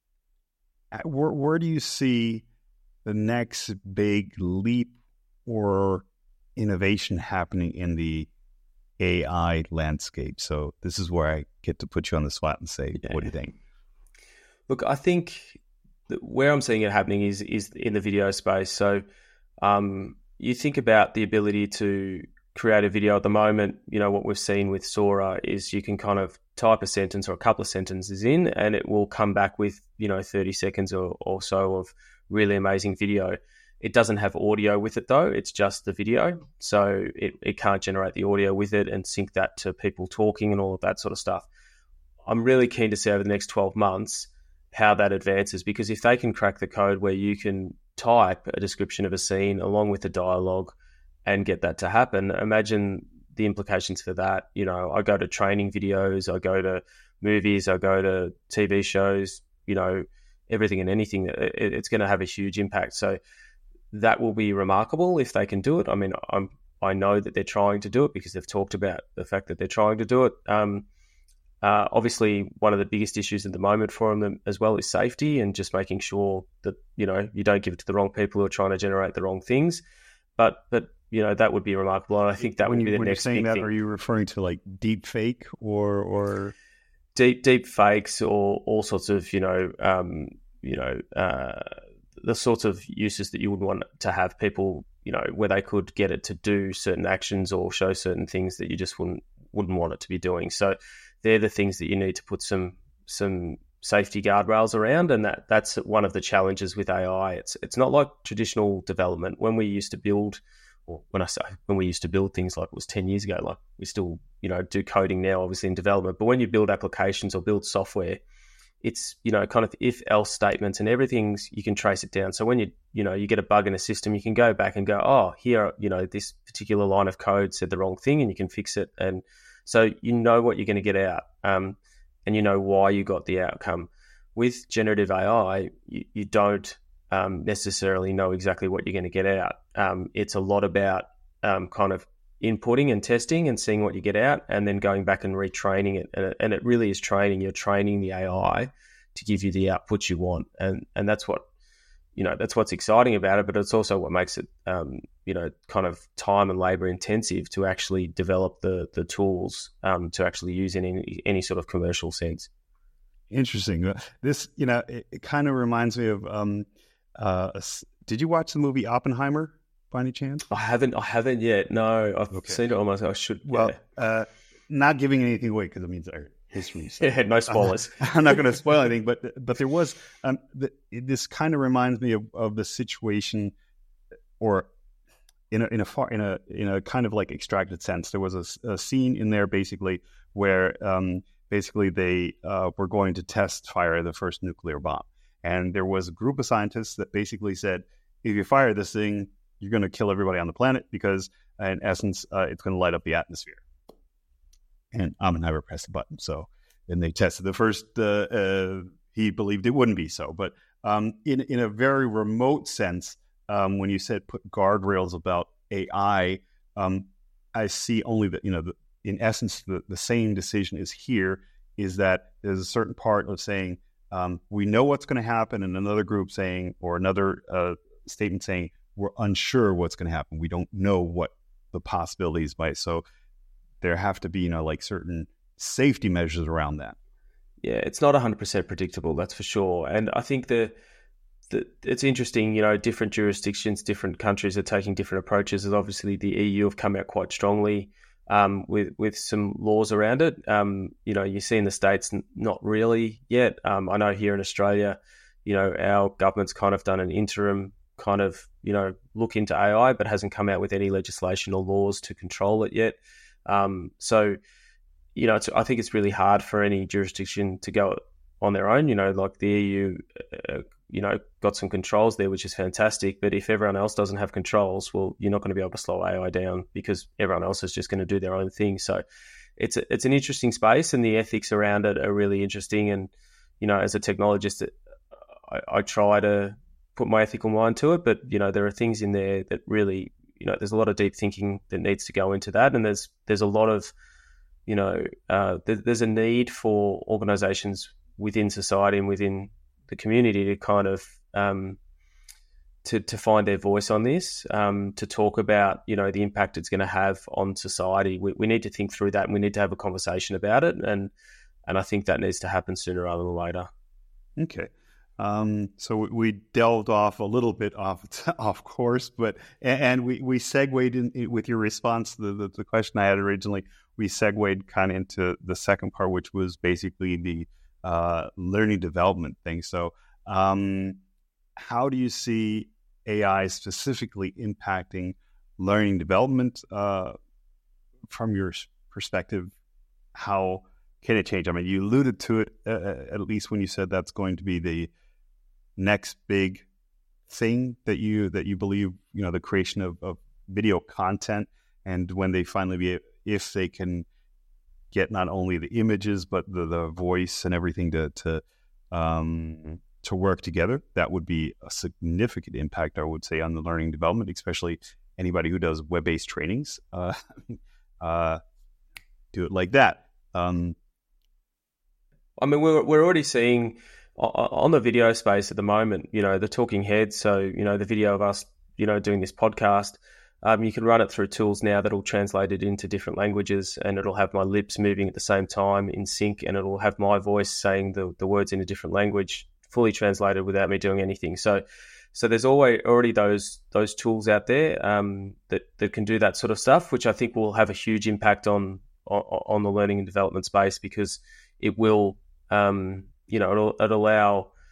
S2: Where, where do you see the next big leap or innovation happening in the A I landscape? So this is where I get to put you on the spot and say, yeah. What do you think?
S3: Look, I think that where I'm seeing it happening is is in the video space. So um, you think about the ability to create a video at the moment. You know, what we've seen with Sora is you can kind of type a sentence or a couple of sentences in, and it will come back with, you know, thirty seconds or, or so of really amazing video. It doesn't have audio with it though. It's just the video. So it, it can't generate the audio with it and sync that to people talking and all of that sort of stuff. I'm really keen to see over the next twelve months how that advances, because if they can crack the code where you can type a description of a scene along with the dialogue and get that to happen, imagine the implications for that. You know, I go to training videos, I go to movies, I go to T V shows, you know, everything and anything. It, it's going to have a huge impact. So that will be remarkable if they can do it. I mean, I'm, I know that they're trying to do it because they've talked about the fact that they're trying to do it. Um, uh, obviously, one of the biggest issues at the moment for them as well is safety, and just making sure that, you know, you don't give it to the wrong people who are trying to generate the wrong things. But, but, you know, that would be remarkable. And I think that
S2: when
S3: would
S2: you,
S3: be the
S2: when
S3: next
S2: you're saying
S3: big
S2: that,
S3: thing.
S2: Are you referring to like deep fake or, or
S3: deep, deep fakes, or all sorts of, you know, um, you know, uh, the sorts of uses that you would want to have people, you know, where they could get it to do certain actions or show certain things that you just wouldn't, wouldn't want it to be doing. So they're the things that you need to put some, some safety guardrails around. And that that's one of the challenges with A I. It's, it's not like traditional development. When we used to build or when I say when we used to build things like it was ten years ago, like we still, you know, do coding now, obviously in development. But when you build applications or build software, it's, you know, kind of if else statements and everything's, you can trace it down. So when you, you know, you get a bug in a system, you can go back and go, oh, here, you know, this particular line of code said the wrong thing, and you can fix it. And so you know what you're going to get out, um, and you know why you got the outcome. With generative A I, you, you don't um, necessarily know exactly what you're going to get out. Um, it's a lot about um, kind of inputting and testing and seeing what you get out, and then going back and retraining it. And, and it really is training. You're training the A I to give you the output you want, and and that's what, you know, that's what's exciting about it. But it's also what makes it, um, you know, kind of time and labor intensive to actually develop the the tools um, to actually use in any, any sort of commercial sense.
S2: Interesting. This, you know, it, it kind of reminds me of. Um, uh, did you watch the movie Oppenheimer by any chance?
S3: I haven't. I haven't yet. No, I've okay. seen it almost. I should.
S2: Well,
S3: yeah.
S2: uh, not giving anything away because it means our history. So
S3: yeah, no spoilers.
S2: I'm not, I'm not going to spoil anything, but but there was um, the, this kind of reminds me of, of the situation, or in a in a far in a in a kind of like extracted sense. There was a, a scene in there basically where. Um, Basically, they uh, were going to test fire the first nuclear bomb. And there was a group of scientists that basically said, if you fire this thing, you're going to kill everybody on the planet because, in essence, uh, it's going to light up the atmosphere. And Oppenheimer pressed the button. So, and they tested the first, uh, uh, he believed it wouldn't be so. But um, in, in a very remote sense, um, when you said put guardrails about A I, um, I see only that, you know, the, in essence, the, the same decision is here, is that there's a certain part of saying, um, we know what's going to happen, and another group saying, or another uh, statement saying, we're unsure what's going to happen. We don't know what the possibilities might. So there have to be, you know, like certain safety measures around that.
S3: Yeah, it's not one hundred percent predictable, that's for sure. And I think the, the it's interesting, you know, different jurisdictions, different countries are taking different approaches. And obviously the E U have come out quite strongly Um, with with some laws around it. Um, you know, you see in the States, n- not really yet. Um, I know here in Australia, you know, our government's kind of done an interim kind of, you know, look into A I, but hasn't come out with any legislation or laws to control it yet. Um, so, you know, it's, I think it's really hard for any jurisdiction to go on their own. You know, like the E U, uh, you know, got some controls there, which is fantastic. But if everyone else doesn't have controls, well, you're not going to be able to slow A I down because everyone else is just going to do their own thing. So it's a, it's an interesting space, and the ethics around it are really interesting. And, you know, as a technologist, I, I try to put my ethical mind to it, but, you know, there are things in there that really, you know, there's a lot of deep thinking that needs to go into that. And there's, there's a lot of, you know, uh, there, there's a need for organizations within society and within the community to kind of um, to to find their voice on this, um, to talk about, you know, the impact it's going to have on society. We, we need to think through that, and we need to have a conversation about it, and and I think that needs to happen sooner rather than later.
S2: Okay, um, so we delved off a little bit off off course, but and we we segued in with your response to the, the, the question I had originally. We segued kind of into the second part, which was basically the uh, learning development thing. So um, how do you see A I specifically impacting learning development uh, from your perspective? How can it change? I mean, you alluded to it uh, at least when you said that's going to be the next big thing that you that you believe, you know, the creation of, of video content, and when they finally be, if they can get not only the images but the, the voice and everything to to um, to work together, that would be a significant impact, I would say, on the learning development, especially anybody who does web-based trainings. Uh, uh, do it like that. Um,
S3: I mean, we're we're already seeing on the video space at the moment, you know, the talking heads. So, you know, the video of us, you know, doing this podcast. Um, you can run it through tools now that'll translate it into different languages, and it'll have my lips moving at the same time in sync, and it'll have my voice saying the, the words in a different language, fully translated without me doing anything. So, so there's always already those those tools out there um, that that can do that sort of stuff, which I think will have a huge impact on on, on the learning and development space, because it will, um, you know, it'll, it'll allow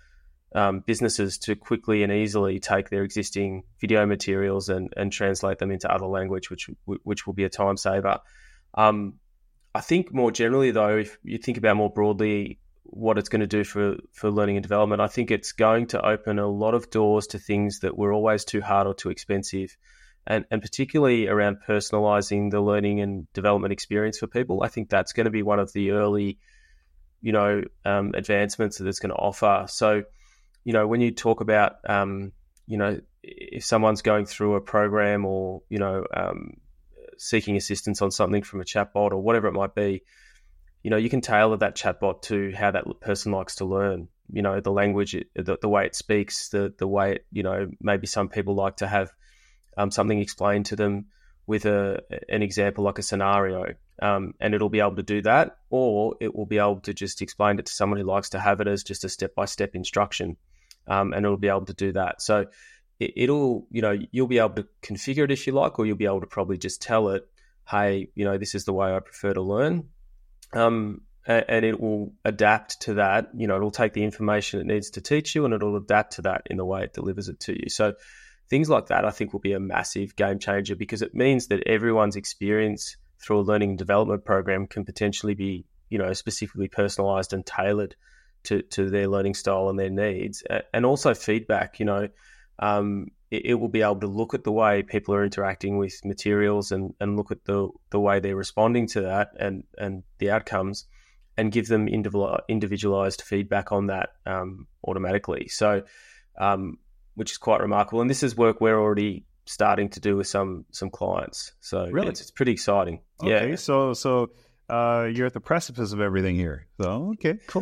S3: um, businesses to quickly and easily take their existing video materials and, and translate them into other language, which which will be a time saver. Um, I think more generally, though, if you think about more broadly what it's going to do for, for learning and development, I think it's going to open a lot of doors to things that were always too hard or too expensive, and, and particularly around personalising the learning and development experience for people. I think that's going to be one of the early, you know, um, advancements that it's going to offer. So, you know, when you talk about, um, you know, if someone's going through a program or, you know, um, seeking assistance on something from a chatbot or whatever it might be, you know, you can tailor that chatbot to how that person likes to learn. You know, the language, the, the way it speaks, the the way it, you know, maybe some people like to have um, something explained to them with a an example like a scenario, um, and it'll be able to do that, or it will be able to just explain it to someone who likes to have it as just a step by step instruction, um, and it'll be able to do that. So it, it'll, you know, you'll be able to configure it if you like, or you'll be able to probably just tell it, hey, you know, this is the way I prefer to learn. Um, and it will adapt to that. You know, it'll take the information it needs to teach you and it'll adapt to that in the way it delivers it to you. So things like that, I think, will be a massive game changer, because it means that everyone's experience through a learning and development program can potentially be, you know, specifically personalized and tailored to, to their learning style and their needs. And also feedback, you know, um, it, it will be able to look at the way people are interacting with materials and, and look at the, the way they're responding to that and, and the outcomes, and give them individualized feedback on that um, automatically. So, um, which is quite remarkable. And this is work we're already starting to do with some some clients. So
S2: really?
S3: it's, it's pretty exciting.
S2: Okay,
S3: yeah.
S2: so so uh, you're at the precipice of everything here. So, okay, cool.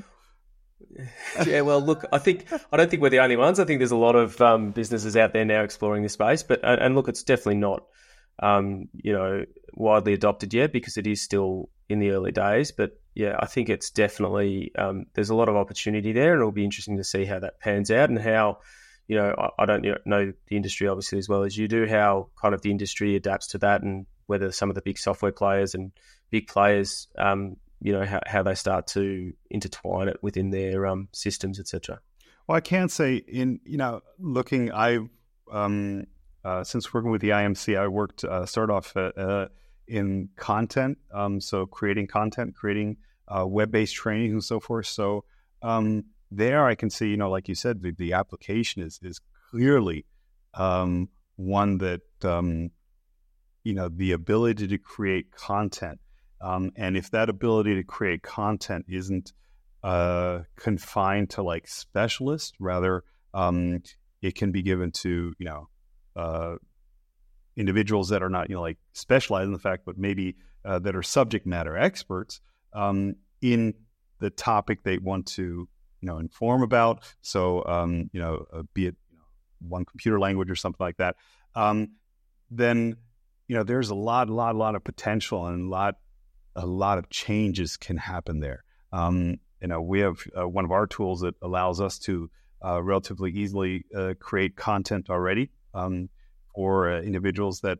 S3: Yeah, well, look, I think I don't think we're the only ones. I think there's a lot of um, businesses out there now exploring this space. But and, and look, it's definitely not um, you know widely adopted yet, because it is still in the early days. But yeah, I think it's definitely um, there's a lot of opportunity there, and it'll be interesting to see how that pans out and how, you know, I, I don't know the industry obviously as well as you do, how kind of the industry adapts to that, and whether some of the big software players and big players, um, you know, how, how they start to intertwine it within their um, systems, et cetera.
S2: Well, I can say in, you know, looking, I, um, uh, since working with the I M C, I worked, uh, started off uh, uh, in content. Um, so creating content, creating uh, web-based training and so forth. So um, there I can see, you know, like you said, the, the application is, is clearly um, one that, um, you know, the ability to create content. Um, and if that ability to create content isn't uh, confined to like specialists, rather um, it can be given to, you know, uh, individuals that are not, you know, like specialized in the fact, but maybe uh, that are subject matter experts um, in the topic they want to, you know, inform about. So, um, you know, uh, be it you know, one computer language or something like that, um, then, you know, there's a lot, lot, lot of potential and a lot, a lot of changes can happen there. Um, you know, we have uh, one of our tools that allows us to uh, relatively easily uh, create content already um, for uh, individuals that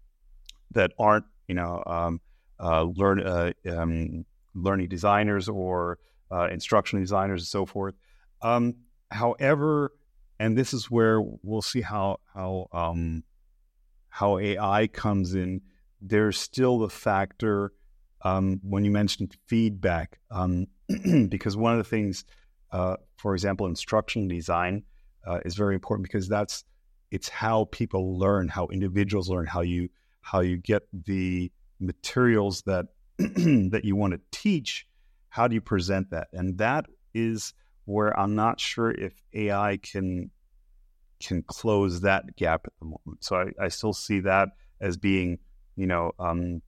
S2: that aren't, you know, um, uh, learn uh, um, learning designers or uh, instructional designers and so forth. Um, however, and this is where we'll see how how um, how A I comes in. There's still the factor. Um, when you mentioned feedback, um, because one of the things, uh, for example, instructional design uh, is very important, because that's it's how people learn, how individuals learn, how you how you get the materials that that you want to teach. How do you present that? And that is where I'm not sure if A I can can close that gap at the moment. So I, I still see that as being, you know. Um,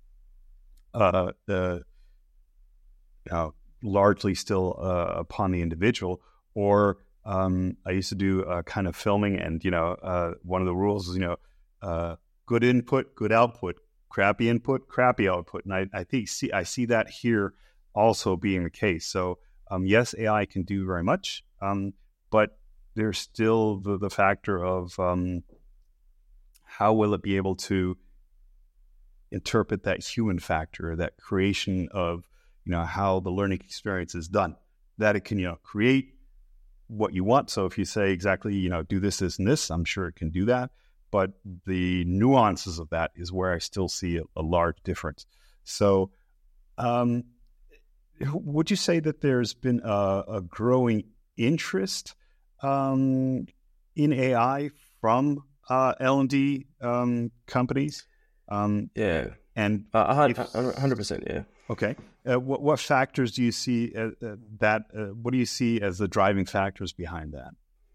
S2: Uh, the you know, largely still uh, upon the individual. Or um, I used to do uh, kind of filming, and you know, uh, one of the rules is, you know, uh, good input, good output, crappy input, crappy output, and I, I think see I see that here also being the case. So um, yes, A I can do very much, um, but there's still the, the factor of um, how will it be able to interpret that human factor, that creation of, you know, how the learning experience is done, that it can, you know, create what you want. So if you say exactly, you know, do this, this, and this, I'm sure it can do that. But the nuances of that is where I still see a, a large difference. So um, would you say that there's been a, a growing interest um, in A I from uh, L and D um, companies? Um,
S3: yeah.
S2: And
S3: uh, one hundred percent, yeah.
S2: Okay. Uh, what, what factors do you see uh, uh, that, uh, what do you see as the driving factors behind that?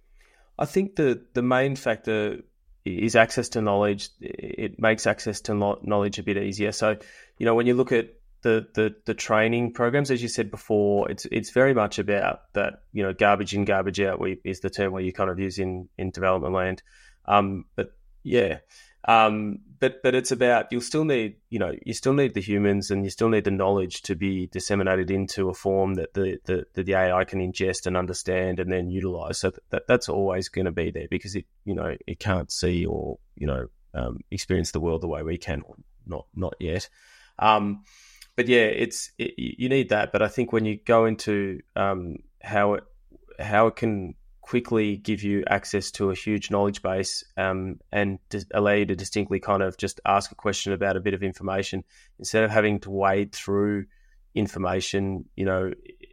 S3: I think the, the main factor is access to knowledge. It makes access to knowledge a bit easier. So, you know, when you look at the, the, the training programs, as you said before, it's it's very much about that, you know, garbage in, garbage out we, is the term where you kind of use in, in development land. Um, but yeah, um, but but it's about, you'll still need, you know, you still need the humans and you still need the knowledge to be disseminated into a form that the, the, the, the A I can ingest and understand and then utilize. So that, that's always going to be there because it, you know, it can't see or, you know, um, experience the world the way we can, or not, not yet. Um, but yeah, it's, it, you need that. But I think when you go into um, how it, how it can quickly give you access to a huge knowledge base um, and dis- allow you to distinctly kind of just ask a question about a bit of information instead of having to wade through information, you know,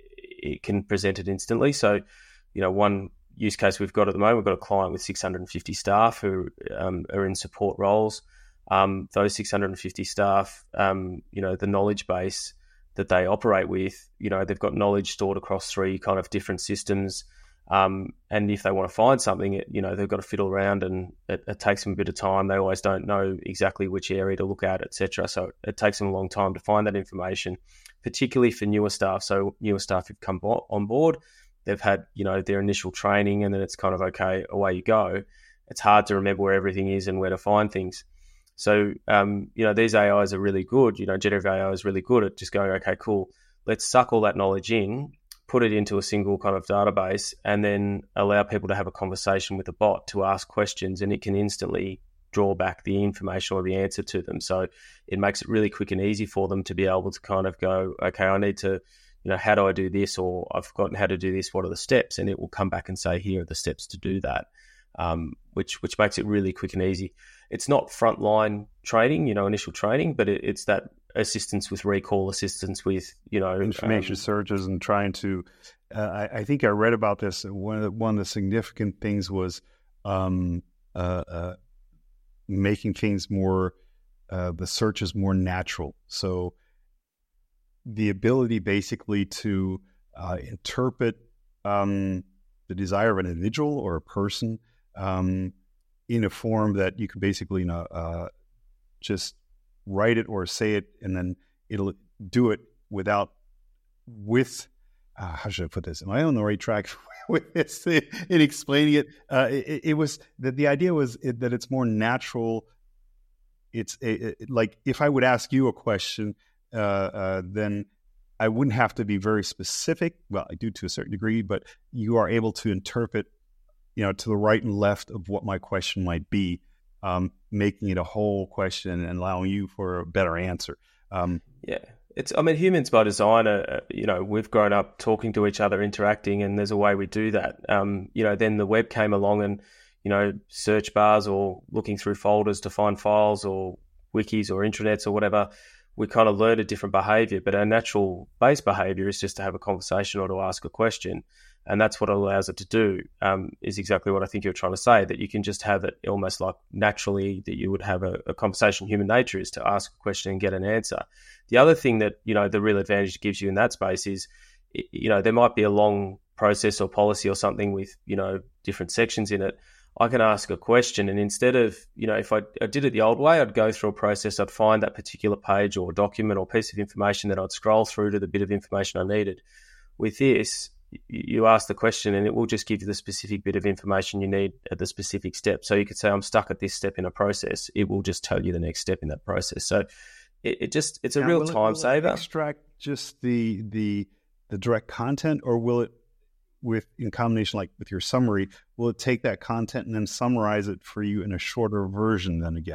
S3: it can present it instantly. So, you know, one use case we've got at the moment, we've got a client with six hundred fifty staff who um, are in support roles. Um, those six hundred fifty staff, um, you know, the knowledge base that they operate with, you know, they've got knowledge stored across three kind of different systems. Um, and if they want to find something, it, you know, they've got to fiddle around and it, it takes them a bit of time. They always don't know exactly which area to look at, et cetera. So it, it takes them a long time to find that information, particularly for newer staff. So newer staff who've come bo- on board, they've had, you know, their initial training and then it's kind of, okay, away you go. It's hard to remember where everything is and where to find things. So, um, you know, these A Is are really good. You know, generative A I is really good at just going, okay, cool, let's suck all that knowledge in, put it into a single kind of database, and then allow people to have a conversation with a bot to ask questions, and it can instantly draw back the information or the answer to them. So it makes it really quick and easy for them to be able to kind of go, okay, I need to, you know, how do I do this? Or I've forgotten how to do this. What are the steps? And it will come back and say, here are the steps to do that, um, which which makes it really quick and easy. It's not frontline training, you know, initial training, but it, it's that assistance with recall, assistance with, you know,
S2: information um, searches and trying to. Uh, I, I think I read about this. One of the, one of the significant things was um, uh, uh, making things more, uh, the searches more natural. So the ability basically to uh, interpret um, the desire of an individual or a person um, in a form that you can basically, you know, uh, just write it or say it, and then it'll do it without, with, uh, how should I put this? Am I on the right track with this in explaining it? Uh, it, it was that the idea was it, that it's more natural. It's a, it, like if I would ask you a question, uh, uh, then I wouldn't have to be very specific. Well, I do to a certain degree, but you are able to interpret, you know, to the right and left of what my question might be. Um, making it a whole question and allowing you for a better answer. Um,
S3: yeah, it's. I mean, humans by design are, you know, we've grown up talking to each other, interacting, and there's a way we do that. Um, you know, then the web came along, and you know, search bars or looking through folders to find files or wikis or intranets or whatever. We kind of learned a different behavior, but our natural base behavior is just to have a conversation or to ask a question. And that's what it allows it to do, um, is exactly what I think you're trying to say, that you can just have it almost like naturally that you would have a, a conversation. Human nature is to ask a question and get an answer. The other thing that, you know, the real advantage it gives you in that space is, you know, there might be a long process or policy or something with, you know, different sections in it. I can ask a question, and instead of, you know, if I, I did it the old way, I'd go through a process, I'd find that particular page or document or piece of information, that I'd scroll through to the bit of information I needed. With this, you ask the question and it will just give you the specific bit of information you need at the specific step. So you could say, I'm stuck at this step in a process. It will just tell you the next step in that process. So it, it just, it's a now, real time it, saver.
S2: Extract just the, the, the direct content, or will it, with in combination like with your summary, will it take that content and then summarize it for you in a shorter version then again?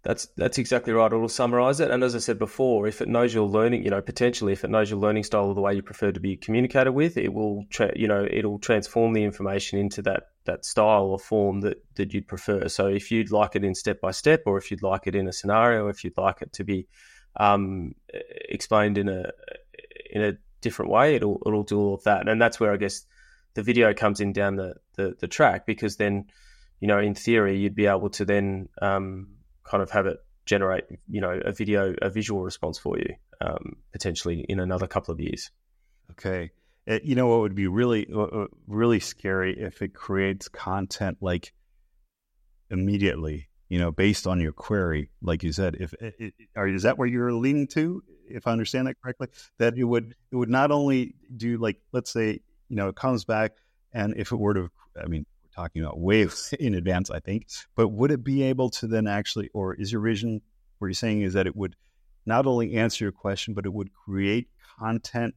S3: That's that's exactly right. It'll summarize it. And as I said before, if it knows your learning, you know, potentially if it knows your learning style or the way you prefer to be communicated with, it will, tra- you know, it'll transform the information into that that style or form that, that you'd prefer. So if you'd like it in step by step, or if you'd like it in a scenario, if you'd like it to be um, explained in a in a different way, it'll it'll do all of that. And that's where I guess the video comes in down the the, the track, because then, you know, in theory, you'd be able to then um, kind of have it generate, you know, a video, a visual response for you, um, potentially in another couple of years.
S2: Okay. It, you know what would be really, uh, really scary if it creates content like immediately, you know, based on your query, like you said. If it, it, or is that where you're leaning to? If I understand that correctly, that it would it would not only do, like, let's say, you know, it comes back, and if it were to, I mean, talking about way in advance, I think, but would it be able to then actually, or is your vision, what you're saying is that it would not only answer your question, but it would create content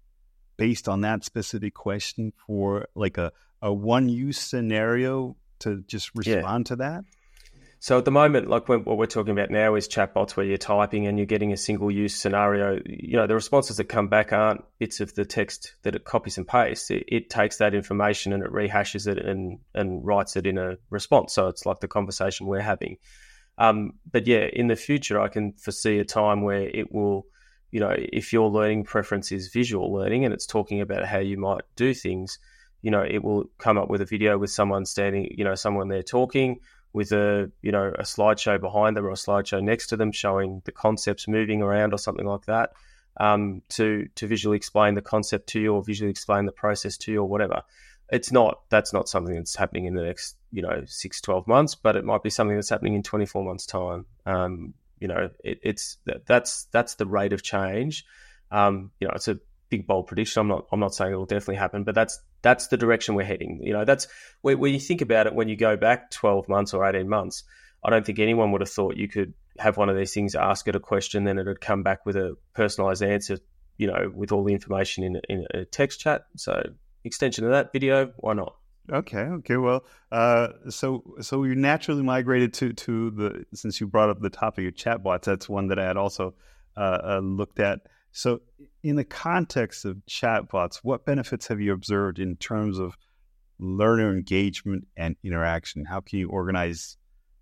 S2: based on that specific question for like a, a one use scenario to just respond yeah. to that?
S3: So at the moment, like when, what we're talking about now is chatbots where you're typing and you're getting a single use scenario. You know, the responses that come back aren't bits of the text that it copies and pastes. It, it takes that information and it rehashes it and, and writes it in a response. So it's like the conversation we're having. Um, but yeah, in the future, I can foresee a time where it will, you know, if your learning preference is visual learning and it's talking about how you might do things, you know, it will come up with a video with someone standing, you know, someone there talking, with a, you know, a slideshow behind them or a slideshow next to them showing the concepts moving around or something like that, um, to to visually explain the concept to you or visually explain the process to you or whatever. It's not, that's not something that's happening in the next, you know, six, twelve months, but it might be something that's happening in twenty-four months' time. Um, you know, it, it's, that, that's that's the rate of change. Um, you know, it's a big, bold prediction. I'm not I'm not saying it'll definitely happen, but that's that's the direction we're heading. You know, that's where, when you think about it, when you go back twelve months or eighteen months, I don't think anyone would have thought you could have one of these things, ask it a question, then it would come back with a personalized answer, you know, with all the information in, in a text chat. So extension of that video, why not?
S2: Okay. Okay. Well, uh, so so you naturally migrated to to the, since you brought up the topic of chatbots, that's one that I had also uh, uh, looked at. So in the context of chatbots, what benefits have you observed in terms of learner engagement and interaction? How can you organize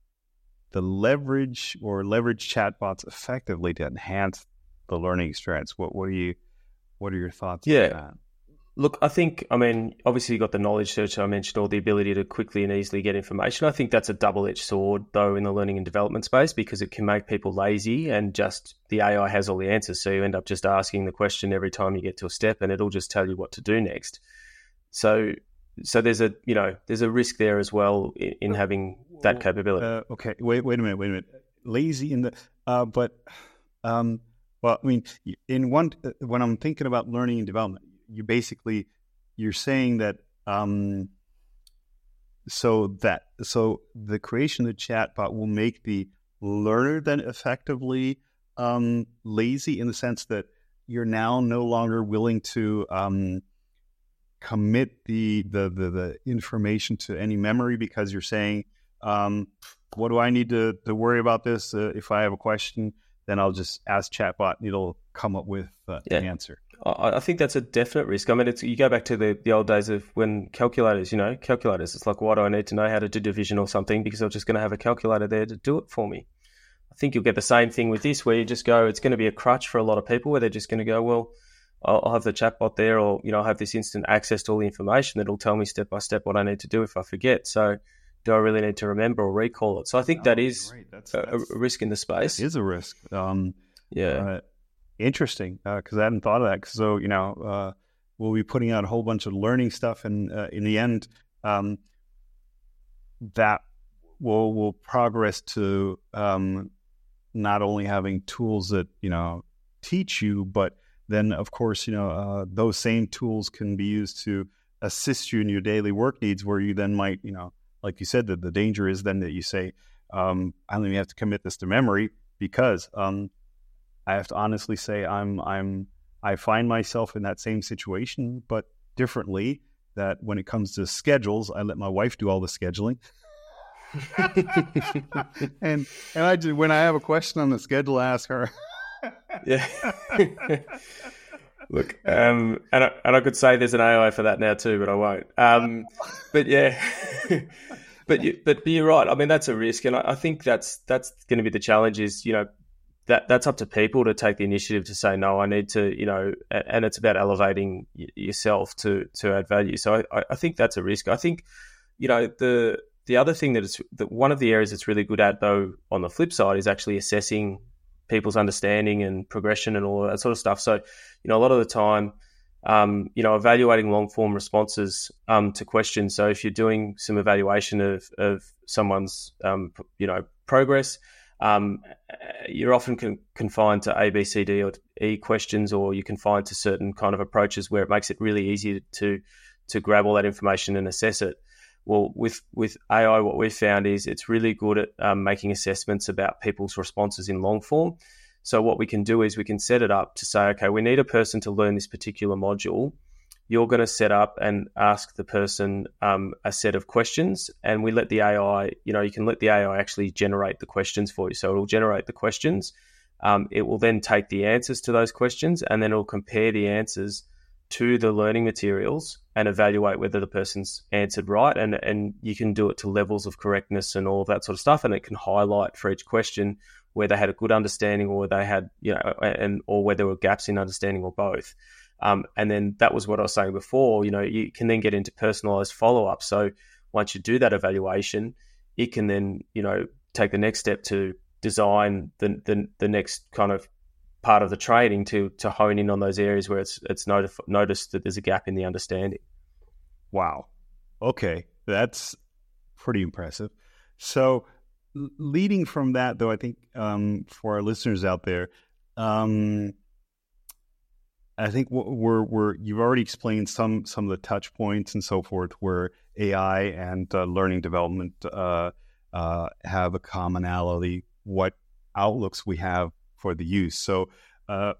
S2: the leverage or leverage chatbots effectively to enhance the learning experience? What what are you what are your thoughts
S3: yeah.
S2: on that?
S3: Look, I think, I mean, obviously you've got the knowledge search I mentioned, or the ability to quickly and easily get information. I think that's a double-edged sword, though, in the learning and development space, because it can make people lazy and just the A I has all the answers. So you end up just asking the question every time you get to a step and it'll just tell you what to do next. So so there's a, you know, there's a risk there as well in, in having that capability.
S2: Uh, okay, wait wait a minute, wait a minute. Lazy in the, uh, but, um, well, I mean, in one, when I'm thinking about learning and development, you basically, you're saying that, um, so that, so the creation of the chatbot will make the learner then effectively um, lazy, in the sense that you're now no longer willing to um, commit the, the, the, the information to any memory, because you're saying, um, what do I need to, to worry about this? Uh, if I have a question, then I'll just ask chatbot and it'll come up with uh,
S3: yeah.
S2: an answer.
S3: I think that's a definite risk. I mean, it's, you go back to the, the old days of when calculators, you know, calculators, it's like, why do I need to know how to do division or something? Because I'm just going to have a calculator there to do it for me. I think you'll get the same thing with this, where you just go, it's going to be a crutch for a lot of people, where they're just going to go, well, I'll, I'll have the chatbot there, or, you know, I'll have this instant access to all the information that'll tell me step by step what I need to do if I forget. So do I really need to remember or recall it? So I think
S2: oh,
S3: that is
S2: that's,
S3: a,
S2: that's,
S3: a risk in the space.
S2: That is a risk. Um,
S3: yeah.
S2: Uh, Interesting, because uh, I hadn't thought of that. So, you know, uh, we'll be putting out a whole bunch of learning stuff, and uh, in the end, um, that will will progress to um, not only having tools that, you know, teach you, but then, of course, you know, uh, those same tools can be used to assist you in your daily work needs, where you then might, you know, like you said, that the danger is then that you say, um, I don't even have to commit this to memory, because um, I have to honestly say I'm I'm I find myself in that same situation, but differently. That when it comes to schedules, I let my wife do all the scheduling. and and I just, when I have a question on the schedule, I ask her.
S3: Yeah. Look, um, and I, and I could say there's an A I for that now too, but I won't. Um, but yeah, but you, but you're right. I mean, that's a risk, and I, I think that's that's going to be the challenge. Is you know that that's up to people to take the initiative to say no. I need to, you know, and it's about elevating y- yourself to to add value. So I, I think that's a risk. I think you know the the other thing that it's that one of the areas it's really good at though on the flip side is actually assessing people's understanding and progression and all that sort of stuff. So, you know, a lot of the time, um, you know, evaluating long form responses um, to questions. So if you're doing some evaluation of, of someone's, um, you know, progress, um, you're often con- confined to A, B, C, D or E questions, or you confined to certain kind of approaches where it makes it really easy to, to grab all that information and assess it. Well, with, with A I, what we've found is it's really good at um, making assessments about people's responses in long form. So what we can do is we can set it up to say, okay, we need a person to learn this particular module. You're going to set up and ask the person um, a set of questions, and we let the A I, you know, you can let the A I actually generate the questions for you. So it'll generate the questions. Um, it will then take the answers to those questions, and then it'll compare the answers to the learning materials and evaluate whether the person's answered right. And, and you can do it to levels of correctness and all of that sort of stuff. And it can highlight for each question where they had a good understanding or they had, you know, and or where there were gaps in understanding or both. Um, and then that was what I was saying before, you know, you can then get into personalized follow-up. So once you do that evaluation, it can then, you know, take the next step to design the the, the next kind of part of the training to to hone in on those areas where it's it's notif- noticed that there's a gap in the understanding.
S2: Wow. Okay, that's pretty impressive. So l- leading from that, though, I think um, for our listeners out there, um, I think we're we're you've already explained some some of the touch points and so forth where A I and uh, learning development uh, uh, have a commonality. What outlooks we have for the use. So uh,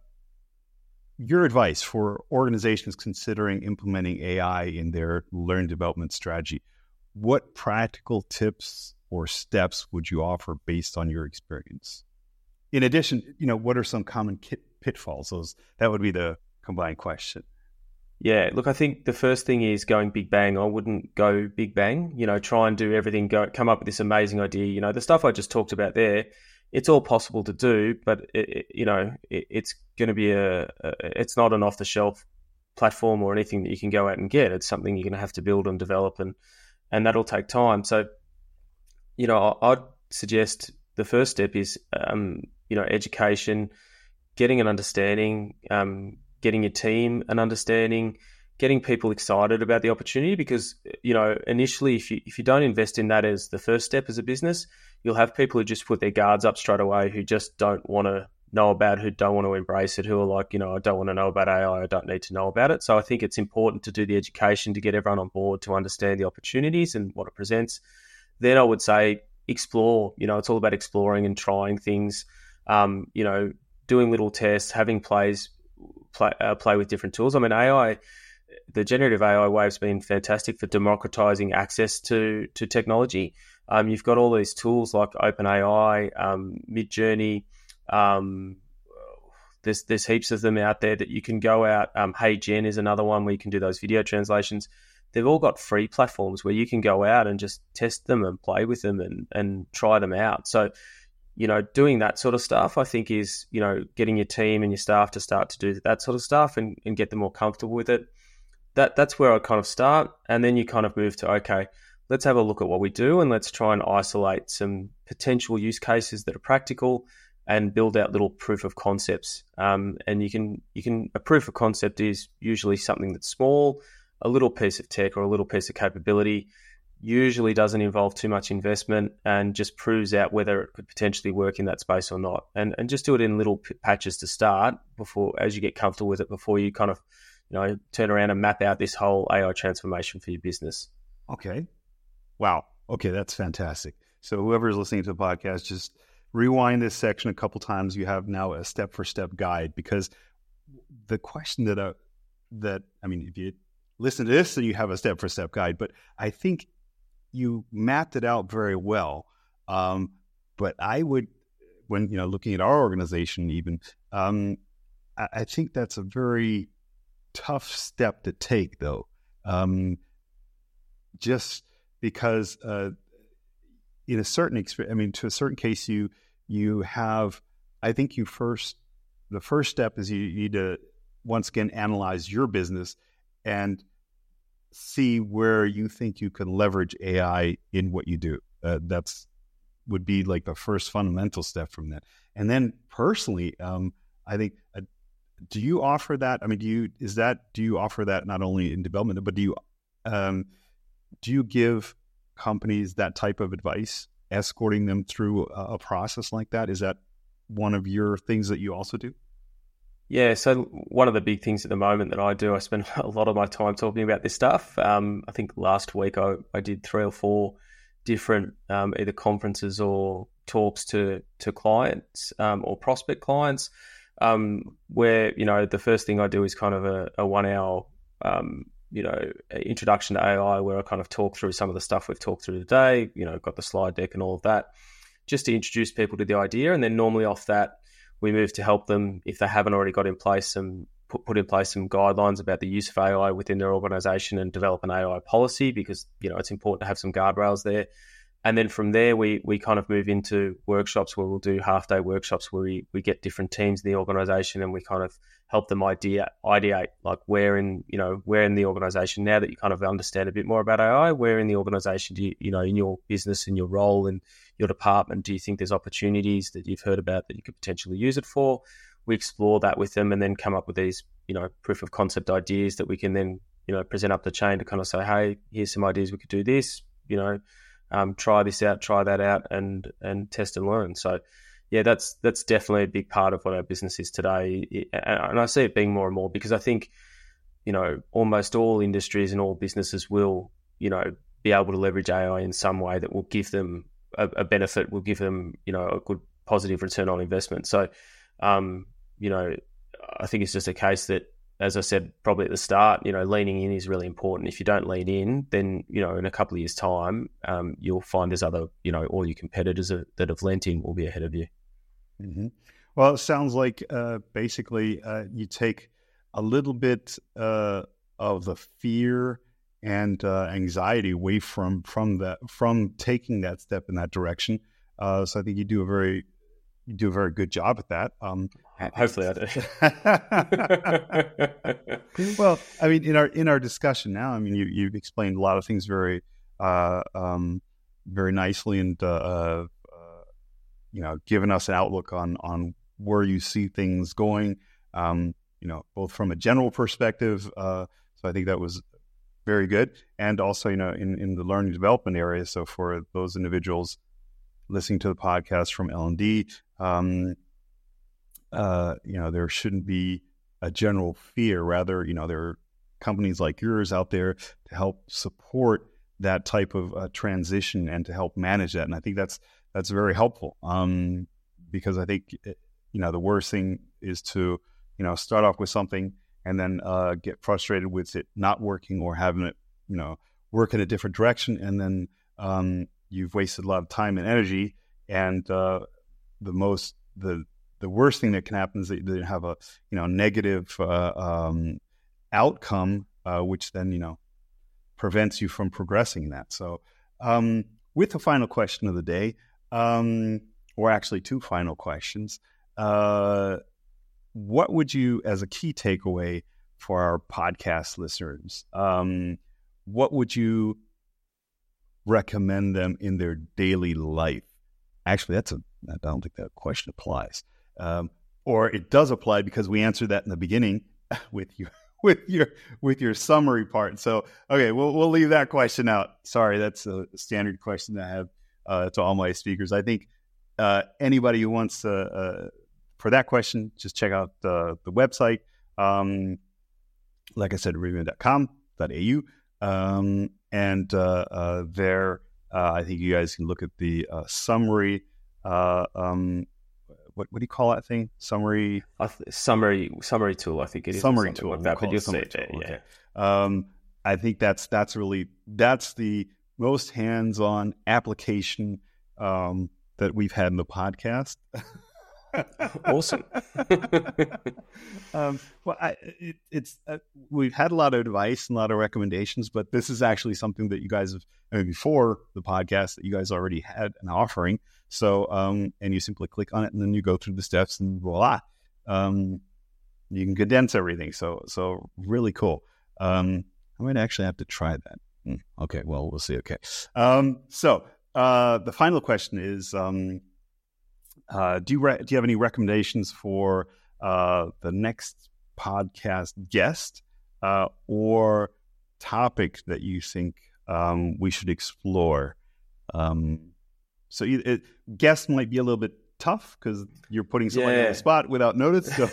S2: your advice for organizations considering implementing A I in their learning development strategy, what practical tips or steps would you offer based on your experience? In addition, you know, what are some common kit pitfalls? Those that would be the combined question.
S3: Yeah, look, I think the first thing is going big bang. I wouldn't go big bang, you know, try and do everything, go come up with this amazing idea. You know, the stuff I just talked about there, it's all possible to do, but it, it, you know, it, it's going to be a, a, it's not an off-the-shelf platform or anything that you can go out and get. It's something you're going to have to build and develop, and and that'll take time. So, you know, I'd suggest the first step is, um, you know, education, getting an understanding, um, getting your team an understanding, getting people excited about the opportunity, because, you know, initially, if you if you don't invest in that as the first step as a business, you'll have people who just put their guards up straight away, who just don't want to know about, who don't want to embrace it, who are like, you know, I don't want to know about A I, I don't need to know about it. So I think it's important to do the education to get everyone on board to understand the opportunities and what it presents. Then I would say explore, you know, it's all about exploring and trying things, um, you know, doing little tests, having plays, play, uh, play with different tools. I mean, A I, the generative A I wave's been fantastic for democratizing access to to technology. Um, you've got all these tools like OpenAI, um, Midjourney. Um, there's there's heaps of them out there that you can go out. Um, HeyGen is another one where you can do those video translations. They've all got free platforms where you can go out and just test them and play with them and and try them out. So, you know, doing that sort of stuff, I think, is, you know, getting your team and your staff to start to do that sort of stuff and, and get them more comfortable with it. That that's where I kind of start, and then you kind of move to, okay, let's have a look at what we do and let's try and isolate some potential use cases that are practical and build out little proof of concepts. Um, and you can you can a proof of concept is usually something that's small, a little piece of tech or a little piece of capability, usually doesn't involve too much investment and just proves out whether it could potentially work in that space or not. And and just do it in little p- patches to start before, as you get comfortable with it, before you kind of, you know, turn around and map out this whole A I transformation for your business.
S2: Okay. Wow. Okay, that's fantastic. So whoever is listening to the podcast, just rewind this section a couple times. You have now a step-for-step guide, because the question that I, that I mean, if you listen to this, then you have a step-for-step guide. But I think you mapped it out very well. Um, but I would, when you know, looking at our organization, even, um, I, I think that's a very tough step to take, though. Um, just because, uh, in a certain experience, I mean, to a certain case, you you have. I think you first. The first step is you need to once again analyze your business and see where you think you can leverage A I in what you do. Uh, that's would be like the first fundamental step from that. And then personally, um, I think, uh, do you offer that? I mean, do you is that do you offer that not only in development, but do you um, do you give companies that type of advice, escorting them through a, a process like that? Is that one of your things that you also do?
S3: Yeah, so one of the big things at the moment that I do, I spend a lot of my time talking about this stuff. Um, I think last week I, I did three or four different um, either conferences or talks to to clients um, or prospect clients, um, where, you know, the first thing I do is kind of a, a one hour, um, you know, introduction to A I, where I kind of talk through some of the stuff we've talked through today, you know, got the slide deck and all of that, just to introduce people to the idea. And then normally off that, we move to help them, if they haven't already got in place some put, put in place some guidelines about the use of A I within their organization and develop an A I policy, because, you know, it's important to have some guardrails there. And then from there, we we kind of move into workshops where we'll do half day workshops where we, we get different teams in the organization and we kind of help them idea ideate like where in, you know, where in the organization, now that you kind of understand a bit more about A I, where in the organization do you, you know, in your business and your role and your department, do you think there's opportunities that you've heard about that you could potentially use it for? We explore that with them and then come up with these, you know, proof of concept ideas that we can then, you know, present up the chain to kind of say, hey, here's some ideas, we could do this, you know, um, try this out, try that out, and and test and learn. So, yeah, that's that's definitely a big part of what our business is today. And I see it being more and more, because I think, you know, almost all industries and all businesses will, you know, be able to leverage A I in some way that will give them a, a benefit, will give them, you know, a good positive return on investment. So, um, you know, I think it's just a case that, as I said, probably at the start, you know, leaning in is really important. If you don't lean in, then, you know, in a couple of years' time, um, you'll find there's other, you know, all your competitors are, that have lent in will be ahead of you.
S2: Mm-hmm. Well, it sounds like uh, basically uh, you take a little bit uh, of the fear and uh, anxiety away from from that from taking that step in that direction. Uh, so I think you do a very you do a very good job at that. Um,
S3: Hopefully, I
S2: do. Well, I mean, in our in our discussion now, I mean, you you've explained a lot of things very uh, um, very nicely, and uh, uh, you know, given us an outlook on on where you see things going. Um, you know, both from a general perspective. Uh, so I think that was very good, and also, you know, in in the learning development area. So for those individuals listening to the podcast from L and D, um, uh, you know, there shouldn't be a general fear. Rather, you know, there are companies like yours out there to help support that type of uh, transition and to help manage that. And I think that's that's very helpful, um, because I think, you know, the worst thing is to, you know, start off with something and then uh, get frustrated with it not working or having it, you know, work in a different direction, and then um, you've wasted a lot of time and energy. And uh, the most the the worst thing that can happen is that you have a, you know, negative uh, um, outcome, uh, which then, you know, prevents you from progressing in that. So um, with the final question of the day, um, or actually two final questions, uh, what would you, as a key takeaway for our podcast listeners, um, what would you recommend them in their daily life? Actually, that's a, I don't think that question applies. Um, or it does apply because we answered that in the beginning with your with your with your summary part. So, okay, we'll we'll leave that question out. Sorry, that's a standard question that I have uh, to all my speakers. I think uh, anybody who wants to, uh, for that question, just check out the the website. Um, like I said, review dot com dot a u, um, and uh, uh, there, uh, I think you guys can look at the uh, summary. Uh, um, What, what do you call that thing? Summary,
S3: I th- summary, summary tool. I think it is
S2: summary tool
S3: like that.
S2: We'll
S3: But you'll
S2: see
S3: it there. Yeah.
S2: Okay. Um, I think that's that's really that's the most hands-on application um, that we've had in the podcast.
S3: Awesome.
S2: um, well, I, it, it's uh, we've had a lot of advice and a lot of recommendations, but this is actually something that you guys have, I mean, before the podcast that you guys already had an offering. So, um, and you simply click on it and then you go through the steps and voila, um, you can condense everything. So, so really cool. Um, I might actually have to try that. Mm, okay, well, we'll see. Okay. Um, so, uh, the final question is, um, Uh, do you re- do you have any recommendations for uh, the next podcast guest uh, or topic that you think um, we should explore? Um, so you, it, guest might be a little bit tough because you're putting somebody
S3: yeah.
S2: on the spot without notice. So.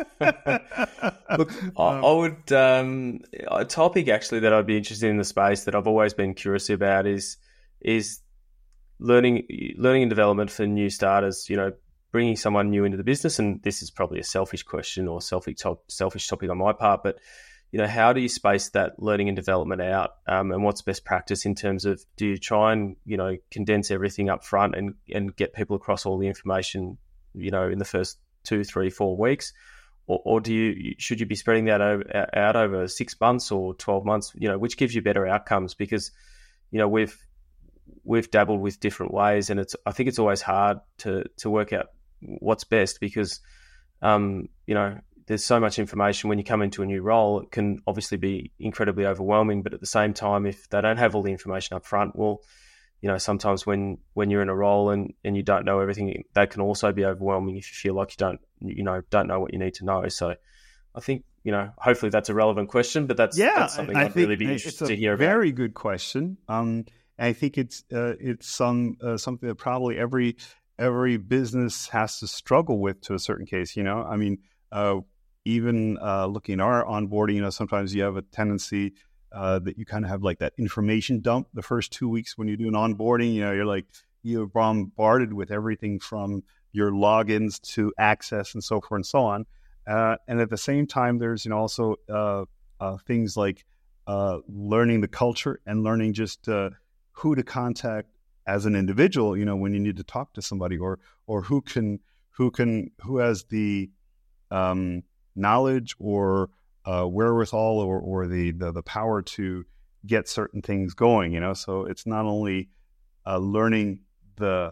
S3: Look, I, I would um, a topic actually that I'd be interested in the space that I've always been curious about is is. Learning, learning and development for new starters. You know, bringing someone new into the business, and this is probably a selfish question or selfish top, selfish topic on my part. But you know, how do you space that learning and development out, um, and what's best practice in terms of do you try and you know condense everything up front and and get people across all the information, you know, in the first two, three, four weeks, or, or do you should you be spreading that over, out over six months or twelve months? You know, which gives you better outcomes because you know we've we've dabbled with different ways, and it's I think it's always hard to to work out what's best because um, you know there's so much information when you come into a new role. It can obviously be incredibly overwhelming, but at the same time, if they don't have all the information up front, well, you know sometimes when when you're in a role and and you don't know everything, that can also be overwhelming if you feel like you don't you know don't know what you need to know. So I think you know hopefully that's a relevant question, but that's
S2: yeah,
S3: that's something
S2: I
S3: I'd
S2: think
S3: really be interested to hear about.
S2: Very good question. Um, I think it's uh, it's some uh, something that probably every every business has to struggle with to a certain case. You know, I mean, uh, even uh, looking at our onboarding, you know, sometimes you have a tendency uh, that you kind of have like that information dump the first two weeks when you do an onboarding. You know, you're like you're bombarded with everything from your logins to access and so forth and so on. Uh, and at the same time, there's you know also uh, uh, things like uh, learning the culture and learning just uh, who to contact as an individual, you know, when you need to talk to somebody, or or who can who can who has the um, knowledge or uh, wherewithal or or the, the the power to get certain things going, you know. So it's not only uh, learning the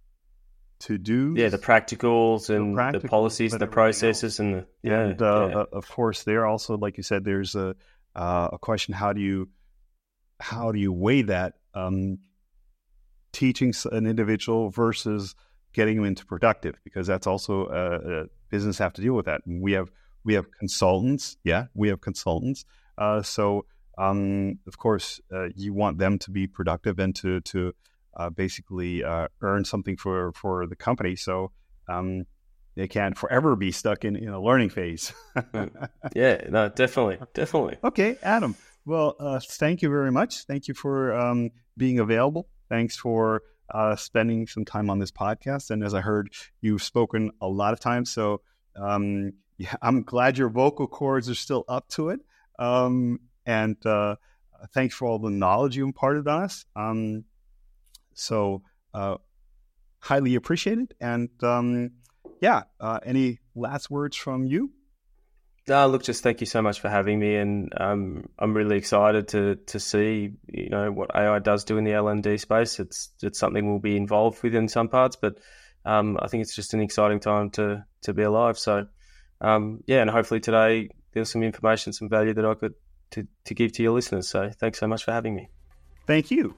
S2: to do,
S3: yeah, the practicals and the, practicals, the policies, the processes, and the yeah,
S2: and uh,
S3: yeah.
S2: of course, there also, like you said, there's a uh, a question: how do you how do you weigh that? Um, teaching an individual versus getting them into productive, because that's also a, a business have to deal with that. And we have we have consultants, yeah, we have consultants. Uh, so um, of course, uh, you want them to be productive and to to uh, basically uh, earn something for for the company. So um, they can't forever be stuck in, in a learning phase.
S3: Yeah, no, definitely, definitely.
S2: Okay, Adam. Well, uh, thank you very much. Thank you for um, being available. Thanks for uh, spending some time on this podcast. And as I heard, you've spoken a lot of times. So um, yeah, I'm glad your vocal cords are still up to it. Um, and uh, thanks for all the knowledge you imparted on us. Um, so uh, highly appreciated. And um, yeah, uh, any last words from you?
S3: No, look, just thank you so much for having me, and um, I'm really excited to to see you know what A I does do in the L and D space. It's it's something we'll be involved with in some parts, but um, I think it's just an exciting time to to be alive. So um, yeah, and hopefully today there's some information, some value that I could to to give to your listeners. So thanks so much for having me.
S2: Thank you.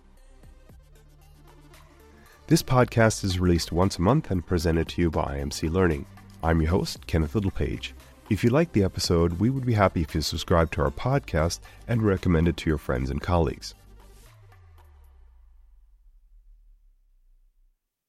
S1: This podcast is released once a month and presented to you by I M C Learning. I'm your host, Kenneth Littlepage. If you liked the episode, we would be happy if you subscribe to our podcast and recommend it to your friends and colleagues.